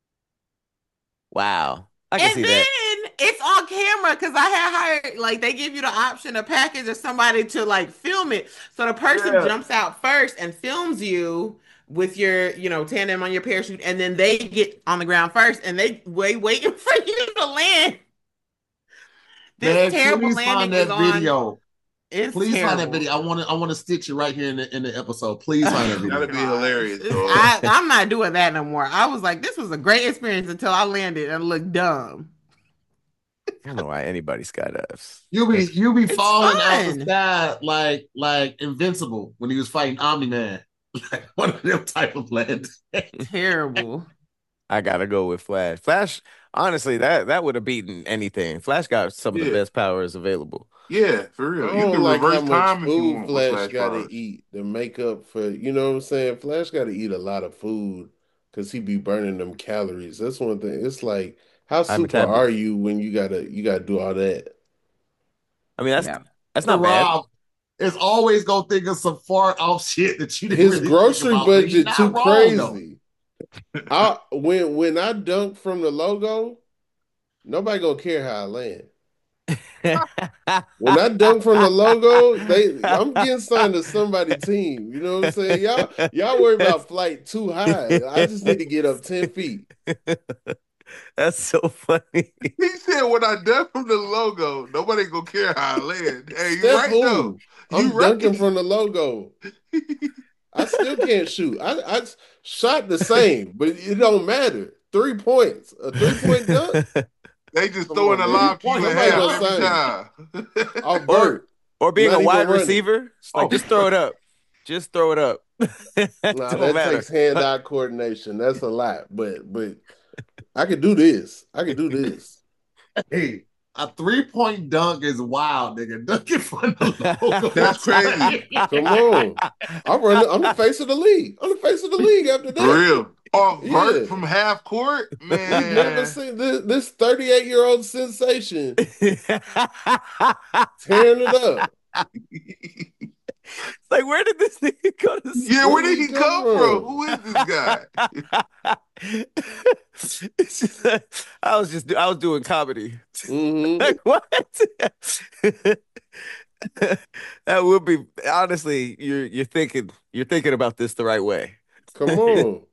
Wow. I can And see then that. it's on camera because I had hired, like, they give you the option, a package, or somebody to like film it. So the person Yeah. jumps out first and films you with your, you know, tandem on your parachute, and then they get on the ground first and they wait waiting for you to land. This Man, terrible please landing find is that on. video. It's Please terrible. find that video. I want to. I want to stitch it right here in the in the episode. Please find that video. That'd be hilarious. It's- Dog. I, I'm not doing that no more. I was like, this was a great experience until I landed and looked dumb. I don't know why anybody skydives. You be you be It's falling out fun. the sky like like Invincible when he was fighting Omni Man, like one of them type of lands. Terrible. I gotta go with Flash. Flash, honestly, that that would have beaten anything. Flash got some of the Yeah. best powers available. Yeah, for real. I You don't can like how reverse much time if you food want with Flash Flash gotta powers. eat to make up for, you know what I'm saying? Flash gotta eat a lot of food because he be burning them calories. That's one thing. It's like, how High super metabolism. are you when you gotta you gotta do all that? I mean, that's Yeah. that's The not bad. Rob is always gonna think of some far off shit that you didn't His really grocery think about, but he's budget not too wrong, though. crazy. I when when I dunk from the logo, nobody gonna care how I land. When I dunk from the logo, they I'm getting signed to somebody's team. You know what I'm saying? Y'all, y'all worry about flight too high. I just need to get up ten feet. That's so funny. He said, when I dunk from the logo, nobody gonna care how I land. Hey, you Steph right though. who? You I'm right. dunking from the logo. I still can't shoot. I, I shot the same, but it don't matter. Three points. A three-point dunk? They just Come throwing on, a man. lob to you in Somebody half gonna every sign time. Off Or Burt. or being Not a even wide running. receiver. It's like Oh. just throw it up. Just throw it up. Nah, Don't that matter. takes hand-eye coordination. That's a lot. But but I could do this. I could do this. Hey, a three-point dunk is wild, nigga. Dunking from the logo. That's crazy. Come on. I'm running. I'm the face of the league. I'm the face of the league after For that. real. Off Vert Yeah. from half court, You've never man. seen this this thirty-eight-year-old sensation tearing it up. It's like, where did this nigga go to school? Yeah, where did he come come from? from? Who is this guy? It's just, uh, I was just I was doing comedy. hmm Like what? That would be honestly, you're you're thinking you're thinking about this the right way. Come on.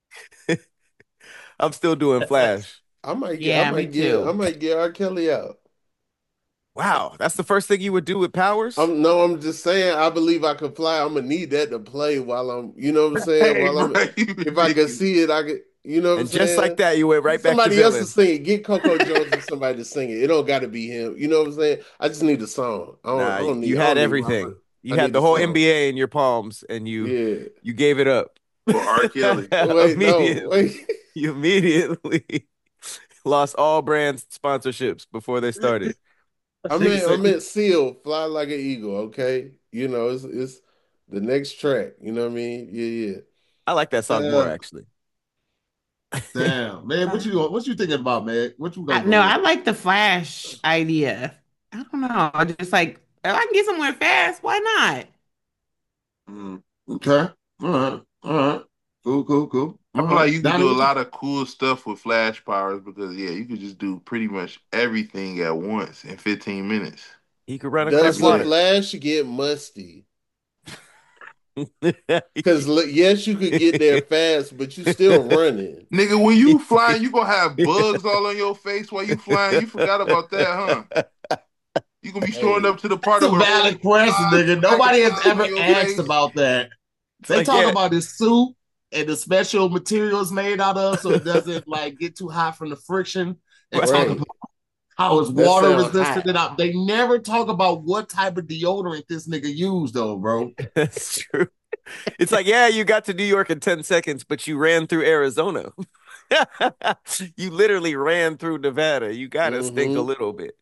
I'm still doing Flash. I might get. I Yeah, me might get. I too. might get R. Kelly out. Wow, that's the first thing you would do with powers? I'm no. I'm just saying. I believe I could fly. I'm gonna need that to play while I'm. You know what I'm saying? Hey, While I'm. bro, you If I could ridiculous. see it, I could. You know what I'm And just like saying? that, you went right back to Somebody else to villain. sing it. Get Coco Jones or somebody to sing it. It don't got to be him. You know what I'm saying? I just need a song. I don't. Nah, I don't need. you I had don't need everything. Robert. You I had need the the whole song. N B A in your palms, and you Yeah. you gave it up. For R. Kelly. Wait. No. Immediately, Wait. you immediately lost all brand sponsorships before they started. I Nigga meant. I said, meant Seal. Fly like an eagle. Okay. You know. It's. It's the next track. You know what I mean? Yeah. Yeah. I like that song more Uh, actually. damn, man. What you what you thinking about, man? What you I, gonna go no, I with? like the Flash idea. I don't know. I just like if I can get somewhere fast, why not? Mm, okay. All right. All right. Cool, cool, cool. I All feel right. like you can Donnie, do a what you lot of cool stuff with flash powers because yeah, you could just do pretty much everything at once in fifteen minutes. He could run across Does the water. Flash get musty? He- Because yes, you could get there fast, but you still running. Nigga, when you flying, you gonna have bugs all on your face while you flying. You forgot about that, huh? You gonna be showing Hey. up to the That's party a with valid question, nigga. Nobody has ever asked about that. They like, talk yeah. about this suit and the special materials made out of so it doesn't like get too hot from the friction and talk Right. about how it's That water sound resistant hot. and out. They never talk about what type of deodorant this nigga used though, bro. That's true. It's like, yeah, you got to New York in ten seconds, but you ran through Arizona. You literally ran through Nevada. You gotta stink a hmm little bit.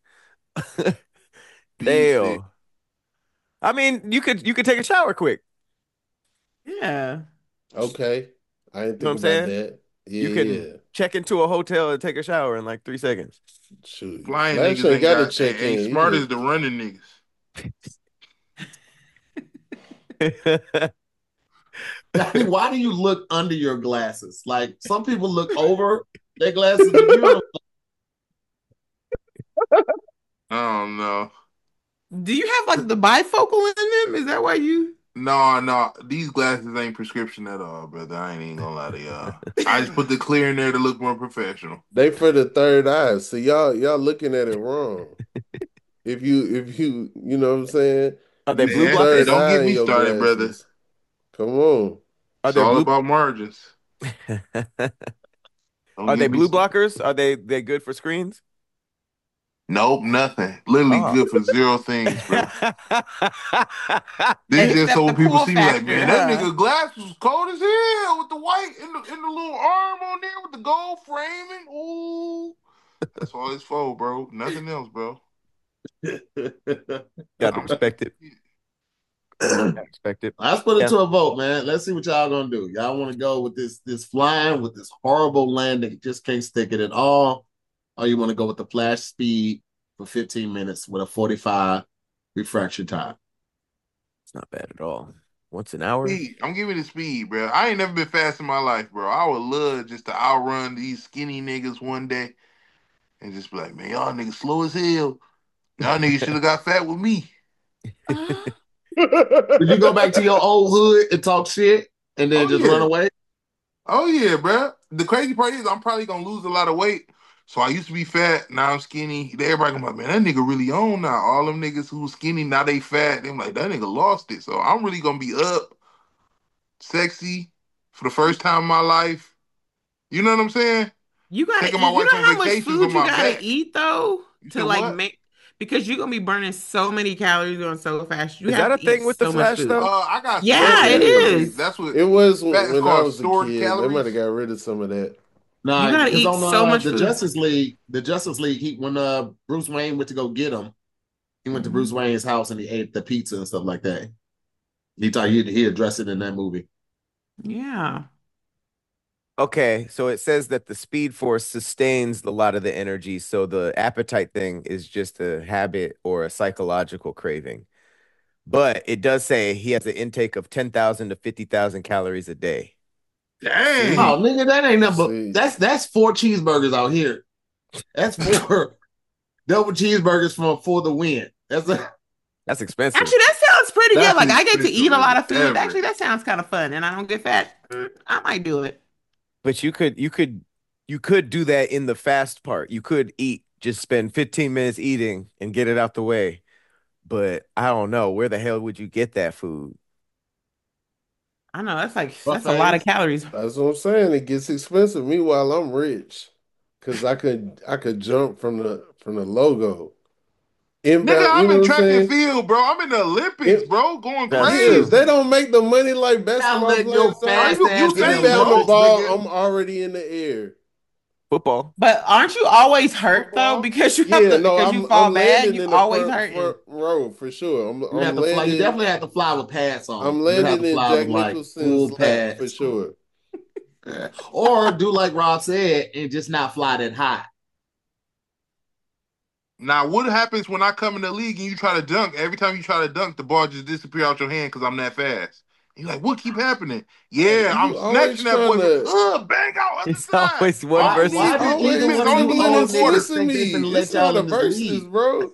Bee stick. Damn. I mean, you could you could take a shower quick. Yeah. Okay. I didn't You know what I'm think about saying? that. You Yeah, can yeah. check into a hotel and take a shower in like three seconds. Shoot. Flying Flash niggas ain't ain't got to got check ain't, ain't in. He smart as just the running Donnie, why do you look under your glasses? Like some people look over their glasses, but you don't. niggas. I don't know. Do you have like the bifocal in them? Is that why you? No, no, these glasses ain't prescription at all, brother. I ain't even gonna lie to y'all. I just put the clear in there to look more professional. they for the third eye. So y'all y'all looking at it wrong. If you if you you know what I'm saying? Are they You blue see Man, third blockers? don't eye get in me your started, brother. glasses. Come on. Are It's there all blue about margins. Don't Are they get me blue started. blockers? Are they they good for screens? Nope, nothing. Literally Oh. good for zero things, bro. This It's just at so the when people cool see me like, factor, man, that huh? nigga glass was cold as hell with the white and the, and the little arm on there with the gold framing. Ooh. That's all it's for, bro. Nothing else, bro. Gotta I'm respect it. Gotta respect it. Let's put it Yeah. to a vote, man. Let's see what y'all gonna do. Y'all want to go with this this flying with this horrible landing, just can't stick it at all, or you want to go with the flash speed for fifteen minutes with a forty-five refraction time? It's not bad at all. Once an hour? speed. I'm giving it speed, bro. I ain't never been fast in my life, bro. I would love just to outrun these skinny niggas one day and just be like, man, y'all niggas slow as hell. Y'all niggas should have got fat with me. Did you go back to your old hood and talk shit and then Oh, just yeah. run away? Oh yeah, bro. The crazy part is I'm probably gonna lose a lot of weight. So I used to be fat, now I'm skinny. Everybody gonna be like, man, that nigga really on now. All them niggas who was skinny, now they fat. They're like, that nigga lost it. So I'm really gonna be up, sexy, for the first time in my life. You know what I'm saying? You gotta Taking eat. my You wife know on how much vacations food with you my gotta back. eat though You to said like what? make because you're gonna be burning so many calories going so fast. You Is have that a to eat thing with the so much Flash food. though? Uh, I got Yeah, stored it It calories. is. is. That's what It was fat when, is when I called, was a stored kid. They might have calories. got rid of some of that. You Nah, gotta because eat on so uh, much the food. Justice League, the Justice League, he when uh Bruce Wayne went to go get him, he went to Mhm. Bruce Wayne's house and he ate the pizza and stuff like that. He thought he he addressed it in that movie. Yeah. Okay, so it says that the Speed Force sustains a lot of the energy, so the appetite thing is just a habit or a psychological craving. But it does say he has an intake of ten thousand to fifty thousand calories a day. Dang. Oh, nigga, that ain't nothing but See. that's that's four cheeseburgers out here. That's four double cheeseburgers from for the win. That's a That's expensive. Actually, that sounds pretty That's good. Like I get to eat a lot of expensive food. ever. Actually, that sounds kind of fun, and I don't get fat. Mm, I might do it. But you could you could you could do that in the fast part. You could eat, just spend fifteen minutes eating and get it out the way. But I don't know, where the hell would you get that food? I know that's like that's a lot of buffets. calories. That's what I'm saying. It gets expensive. Meanwhile, I'm rich because I could I could jump from the from the logo. Nigga, Inbound, you I'm know in what I'm track and saying? field, bro. I'm in the Olympics, It, bro. Going That's yeah, true. crazy. they don't make the money like Not basketball letting your players. So Are fast you you ass in the same, inbound the bro? Olympics, ball, nigga. I'm already in the air. Football. But aren't you always hurt though? Football? Because you have Yeah, to no, because you I'm fall I'm bad. landing You in the always front hurting. front row for sure. I'm You have I'm to fly. You landing. definitely have to fly with pads on. I'm You would have landing to in fly Jack with like Nicholson's full lap for pads. sure. Or do like Rob said and just not fly that high. Now, what happens when I come in the league and you try to dunk? Every time you try to dunk, the ball just disappear out your hand because I'm that fast. You're like, what keep happening? Yeah, I'm You always snatching that trying boy. to. Uh, bang out other It's side. always one Why, versus why You did one. neither always one of you Only dribbling one and old quarter. niggas twisting think they me. finna It's let not y'all a in this versus, league? bro.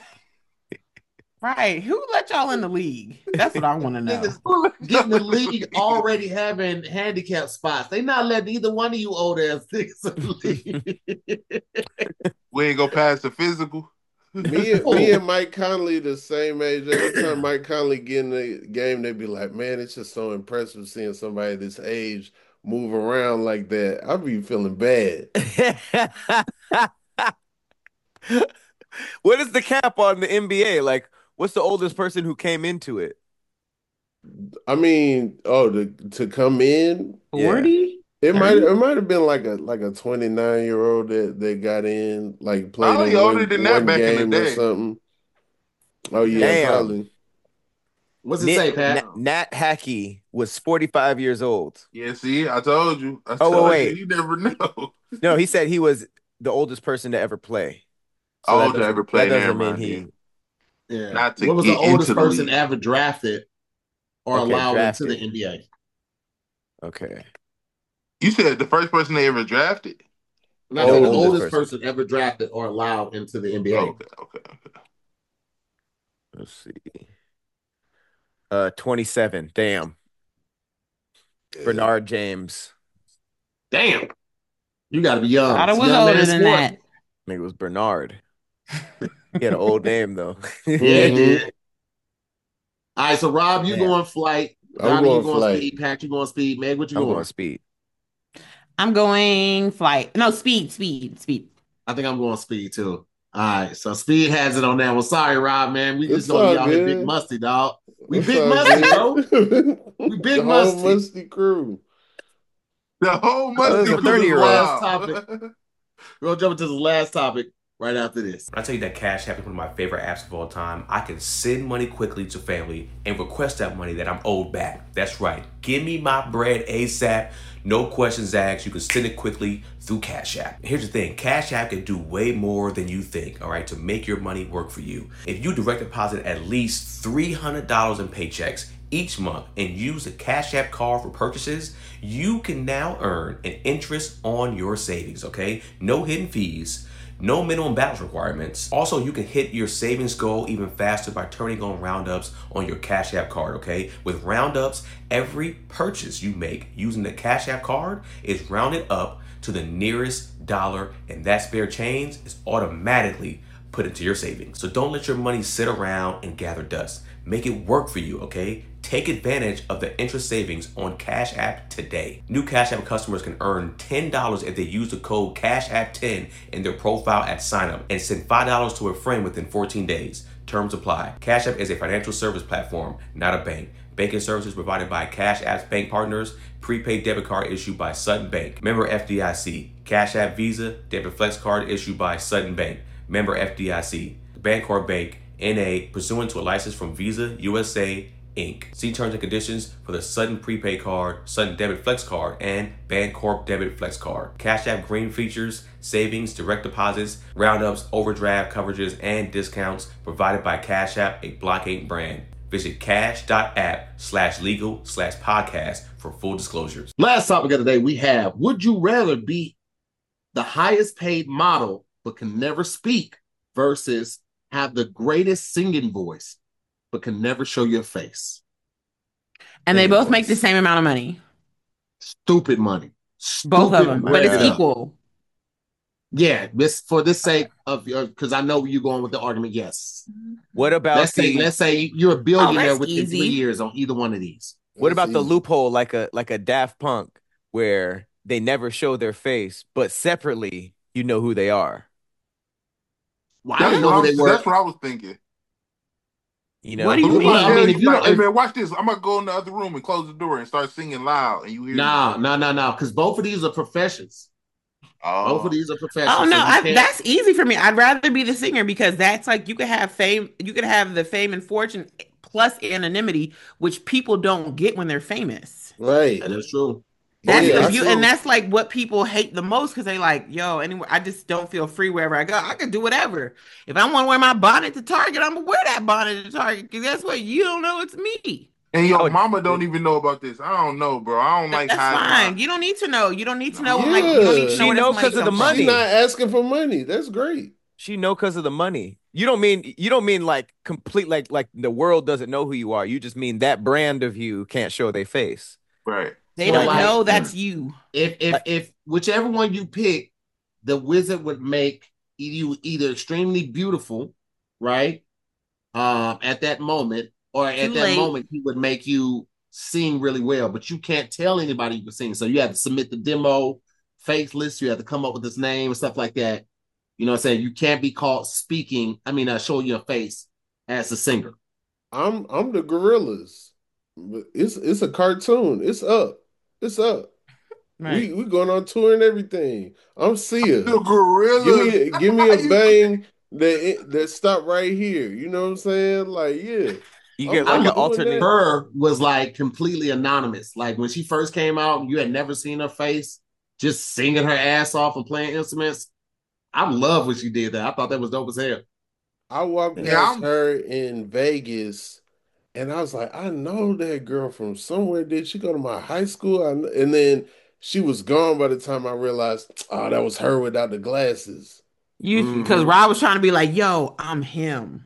Right. Who let y'all in the league? That's what I want to know. Niggas get in the league already having handicap spots. They not letting either one of you old ass niggas in the league. We ain't gonna pass the physical. Me and me and Mike Conley the same age. Every time Mike Conley get in the game, they be like, "Man, it's just so impressive seeing somebody this age move around like that." I be feeling bad. What is the cap on the N B A? Like, what's the oldest person who came into it? I mean, oh, to to come in, Yeah. forty? it might thirty? it might have been like a like a twenty-nine year old that that got in, like played Probably in older one than that one back in the game or day. something. Oh yeah, Damn. probably. What's it Nit, say, Pat? Nat, Nat Hackey was forty-five years old. Yeah, see, I told you. I Oh, told wait, you. wait. You never know. No, he said he was the oldest person to ever play. So Oh, that to doesn't ever that play. Never doesn't mean mind. he Then. Yeah. Not to What was the get oldest into the person league. ever drafted or okay allowed into the drafted. N B A? Okay. You said the first person they ever drafted. No, Oh, no, the oldest oldest person. person ever drafted or allowed into the N B A. Okay, okay, okay. Let's see. Uh, twenty-seven. Damn. Yeah. Bernard James. Damn. You got to be young. Thought it It's a was young older man's than sport. that. I think it was Bernard. He had an old name though. Yeah, it Mhm. did. All right, so Rob, you Yeah. going flight. I'm Donnie, you going going flight. speed. Pat, you going speed. Meg, what you I'm going? going speed. I'm going flight. No, speed, speed, speed. I think I'm going speed too. All right, so speed has it on that one. Sorry, Rob, man. We just It's know all y'all here big good. musty, dog. We It's big all musty, good. bro. We The big whole musty. musty crew. The whole Oh, musty there's a Jump into crew the is last wild. topic. We're gonna jump into the last topic right after this. When I tell you that Cash App is one of my favorite apps of all time, I can send money quickly to family and request that money that I'm owed back. That's right. Give me my bread ASAP. No questions asked. You can send it quickly through Cash App. Here's the thing. Cash App can do way more than you think, all right, to make your money work for you. If you direct deposit at least three hundred dollars in paychecks, each month and use the Cash App card for purchases, you can now earn an interest on your savings, okay? No hidden fees, no minimum balance requirements. Also, you can hit your savings goal even faster by turning on roundups on your Cash App card, okay? With roundups, every purchase you make using the Cash App card is rounded up to the nearest dollar, and that spare change is automatically put into your savings. So don't let your money sit around and gather dust. Make it work for you, okay? Take advantage of the interest savings on Cash App today. New Cash App customers can earn ten dollars if they use the code Cash App ten in their profile at signup and send five dollars to a friend within fourteen days. Terms apply. Cash App is a financial service platform, not a bank. Banking services provided by Cash App's bank partners. Prepaid debit card issued by Sutton Bank. Member F D I C. Cash App Visa Debit Flex card issued by Sutton Bank. Member F D I C. The Bancorp Bank, N A, pursuant to a license from Visa U S A, Incorporated. See terms and conditions for the Sutton Prepaid Card, Sutton Debit Flex Card, and Bancorp Debit Flex Card. Cash App Green features, savings, direct deposits, roundups, overdraft coverages, and discounts provided by Cash App, a Block eight brand. Visit cash.app slash legal slash podcast for full disclosures. Last topic of the day we have, would you rather be the highest paid model but can never speak versus have the greatest singing voice but can never show your face? And they Singing both voice. make the same amount of money. Stupid money. Both of Stupid them, money. but it's Yeah. equal. Yeah, this for the sake of because I know where you're going with the argument. Yes. What about Let's say the let's say you're a billionaire that's within easy. three years on either one of these. what That's about the easy. loophole like a like a Daft Punk where they never show their face, but separately you know who they are? Well, I That's didn't what, know I who they was, were. that's what I was thinking. You know, What do you Who mean? gonna I tell mean, you, if you like, don't- hey if- man, watch this. I'm gonna go in the other room and close the door and start singing loud, and you hear No, me. no, no, no, because both of these are professions. Oh, Both of these are professions. Oh so no, you I, can't- that's easy for me. I'd rather be the singer because that's like you could have fame, you could have the fame and fortune plus anonymity, which people don't get when they're famous. Right. that is true. That's Yeah, the that's view, true. and that's like what people hate the most because they like, yo, anywhere I just don't feel free wherever I go. I can do whatever. If I want to wear my bonnet to Target, I'm gonna wear that bonnet to Target because that's what you don't know. It's me. and your Oh, mama don't even know about this. I don't know, bro. I don't like That's hiding fine. my- You don't need to know. You don't need to know. No. Like you don't need to Yeah. know where She this know money 'cause of the come from. money. She's not asking for money. That's great. She know because of the money. You don't mean you don't mean like complete like like the world doesn't know who you are. You just mean that brand of you can't show their face. Right. They So, don't like- know that's you. If if if whichever one you pick, the wizard would make you either extremely beautiful, right? Um, at that moment, or at Too that late. moment, he would make you sing really well, but you can't tell anybody you can sing. So you have to submit the demo, faceless. You have to come up with this name and stuff like that. You know what I'm saying? You can't be caught speaking. I mean, uh, showing your face as a singer. I'm I'm the gorillas. It's it's a cartoon. It's up. It's up. Right. We we going on tour and everything. I'm Sia. The gorilla. Give me give me a bang that that stop right here. You know what I'm saying? Like, yeah. You I'm get not like an doing alternate. that. Her was like completely anonymous. Like when she first came out, you had never seen her face, just singing her ass off and playing instruments. I love when she did that. I thought that was dope as hell. I walked Yeah, past I'm- her in Vegas, and I was like, I know that girl from somewhere. Did she go to my high school? I kn- And then she was gone by the time I realized, oh, that was her without the glasses. You Mhm. because Rob was trying to be like, yo, I'm him.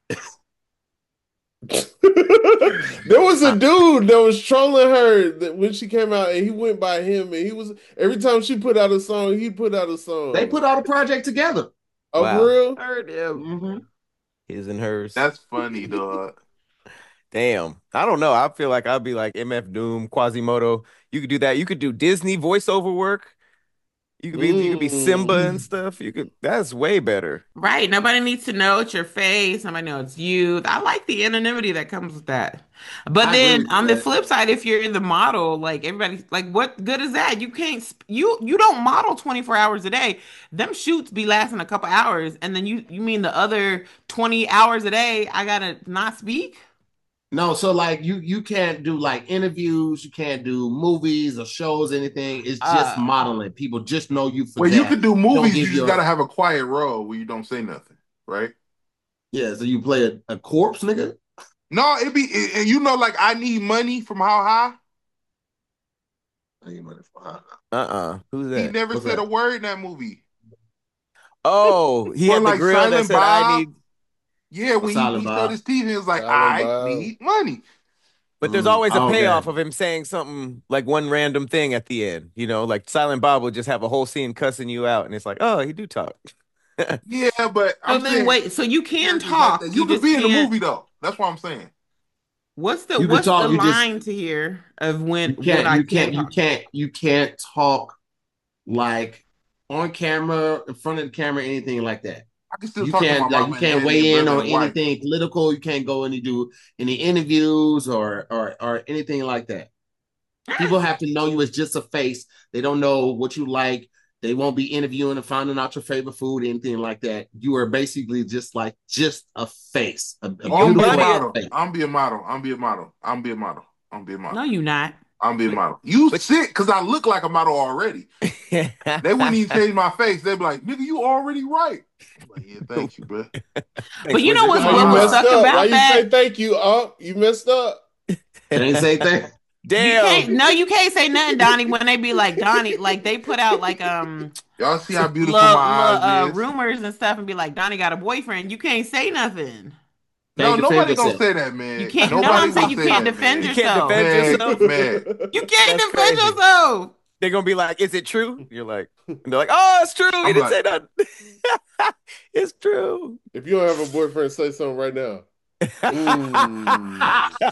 There was a dude that was trolling her that when she came out, and he went by him, and he was every time she put out a song, he put out a song. They put out a project together. oh, Wow. for real? Heard him. Mm-hmm. His and hers. That's funny, dog. Damn. I don't know. I feel like I'd be like M F Doom, Quasimodo. You could do that. You could do Disney voiceover work. You could be you could be Simba Mm. and stuff. You could that's way better. Right. Nobody needs to know it's your face. Nobody knows it's you. I like the anonymity that comes with that. But I agree then with on the that. flip side, if you're the model, like everybody, like what good is that? You can't, sp- you you don't model twenty-four hours a day. Them shoots be lasting a couple hours, and then you you mean the other twenty hours a day, I gotta not speak? No, so like you you can't do like interviews, you can't do movies or shows, anything. It's just Uh, modeling. People just know you for Well, that. you could do movies. You give just your- gotta have a quiet role where you don't say nothing, right? Yeah, so you play a, a corpse, nigga. No, it be and you know, like I need money from How High. I ain't money for her. Uh-uh. Who's He that? never What's said that? a word in that movie. Oh, he Or had the like grill that Silent said, I Bob. need. Yeah, when he, Silent he showed Bob. his teeth, he was like, Silent I Bob. need money. But there's Mm, always a okay. payoff of him saying something like one random thing at the end. You know, like Silent Bob will just have a whole scene cussing you out, and it's like, oh, he do talk. Yeah, but So I'm then saying wait, so you can characters like talk, that. you You could just be in the can't. movie though. That's what I'm saying. What's the You can what's the talk. You just line to hear of when you when can't. I You can can't. You talk? can't. You can't talk like on camera, in front of the camera, anything like that. I can still You talk to my can't like you mama and can't daddy and weigh in brother on and wife. anything political. You can't go and do any interviews or or or anything like that. People have to know you as just a face. They don't know what you like. They won't be interviewing and finding out your favorite food, anything like that. You are basically just like just a face, a, a Oh, I'm be a beautiful buddy, model. face. I'm be a model. I'm be a model. I'm be a model. I'm be a No, model. you not. I'm be a but, model. You but sick because I look like a model already. They wouldn't even change my face. They'd be like, nigga, you already right. I'm like, yeah, thank you, bro. But thanks, you know Wizard. what's Why you what was Uh, messed suck up? Why about you say that? thank you, Up? You messed up. can't say that. You Damn. can't no, you can't say nothing, Donnie, when they be like Donnie, like they put out like um Y'all see how beautiful my love, love eyes uh is? rumors and stuff and be like Donnie got a boyfriend. You can't say nothing. No, Can't defend nobody gonna yourself. say that, You man. can't no, Nobody I'm saying gonna you say can't that, defend You man. can't yourself. defend Man, yourself? man. You can't That's defend crazy. yourself. They're gonna be like, "Is it true?" You're like, and they're like, "Oh, it's true. He I'm didn't like, say nothing. It's true." If you don't have a boyfriend, say something right now. Mm.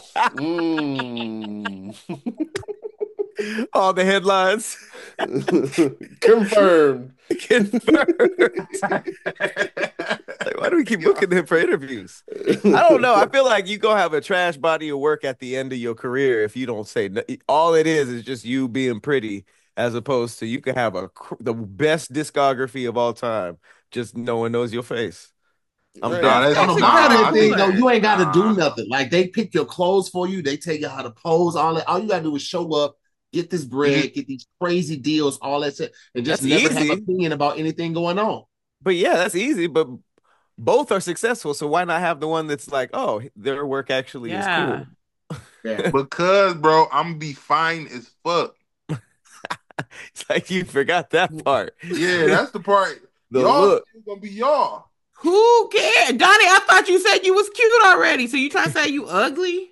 Mm. All the headlines Confirmed. confirmed. Like, why do we keep booking them for interviews? I don't know. I feel like you gonna have a trash body of work at the end of your career if you don't say no- all it is is just you being pretty, as opposed to you can have a cr- the best discography of all time, just no one knows your face. I'm Right. nah, definitely that's On the Actually nah. kind of modeling I thing think though, cooler. you ain't got to do nah. nothing. Like they pick your clothes for you. They tell you how to pose. All that. All you gotta do is show up, get this You just bread, get these crazy deals, all that shit, and just That's never have easy, opinion about anything going on. but yeah, that's easy. But both are successful, so why not have the one that's like, oh, their work actually is Yeah. cool? Yeah. because, bro, I'm be fine as fuck. It's like you forgot that part. Yeah, that's the part. The Y'all look. still gonna be y'all. Who cares? Donnie, I thought you said you was cute already. So you trying to say you ugly?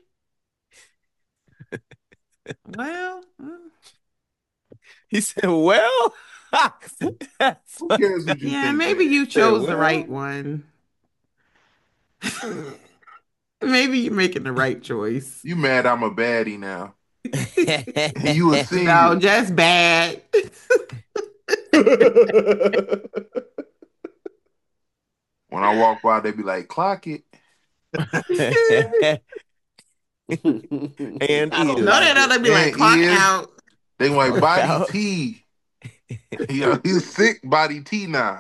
Well, mm, He said, well, that's Who what- cares what you yeah, think, maybe man? you chose the well. right one. Maybe you're making the right choice. You mad I'm a baddie now. And you a No, senior. just bad. When I walk by, they be like, clock it. And I don't is. No, like they it. don't. They be like, And clock is. out. They like Clock body out. T. Yeah, he's sick body T now.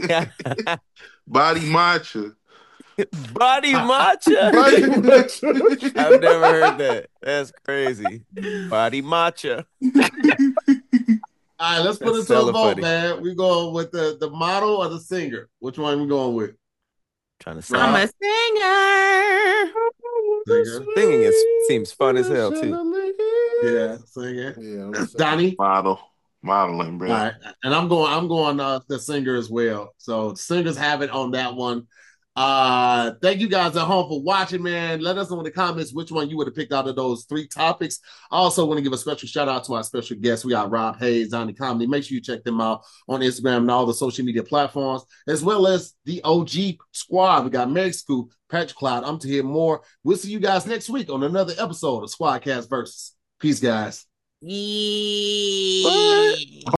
Body matcha. Body matcha. Body matcha. I've never heard that. That's crazy. Body matcha. All right, let's put That's it to a hella vote, funny. man. We going with the the model or the singer? Which one we going with? Trying to I'm sing. a singer. Singer. Singing is seems fun as hell too. Yeah, singer. Yeah, I'm saying. Donnie. Model. Modeling, bro. All right, and I'm going. I'm going uh, the singer as well. So singers have it on that one. Uh, thank you guys at home for watching, man. Let us know in the comments which one you would have picked out of those three topics. I also want to give a special shout out to our special guests. We got Rob Hayes, Donnie Comedy. Make sure you check them out on Instagram and all the social media platforms, as well as the O G squad. We got Meg Scoop, Patrick Cloud. I'm to hear more. We'll see you guys next week on another episode of Squadcast Versus. Peace, guys. Yeah.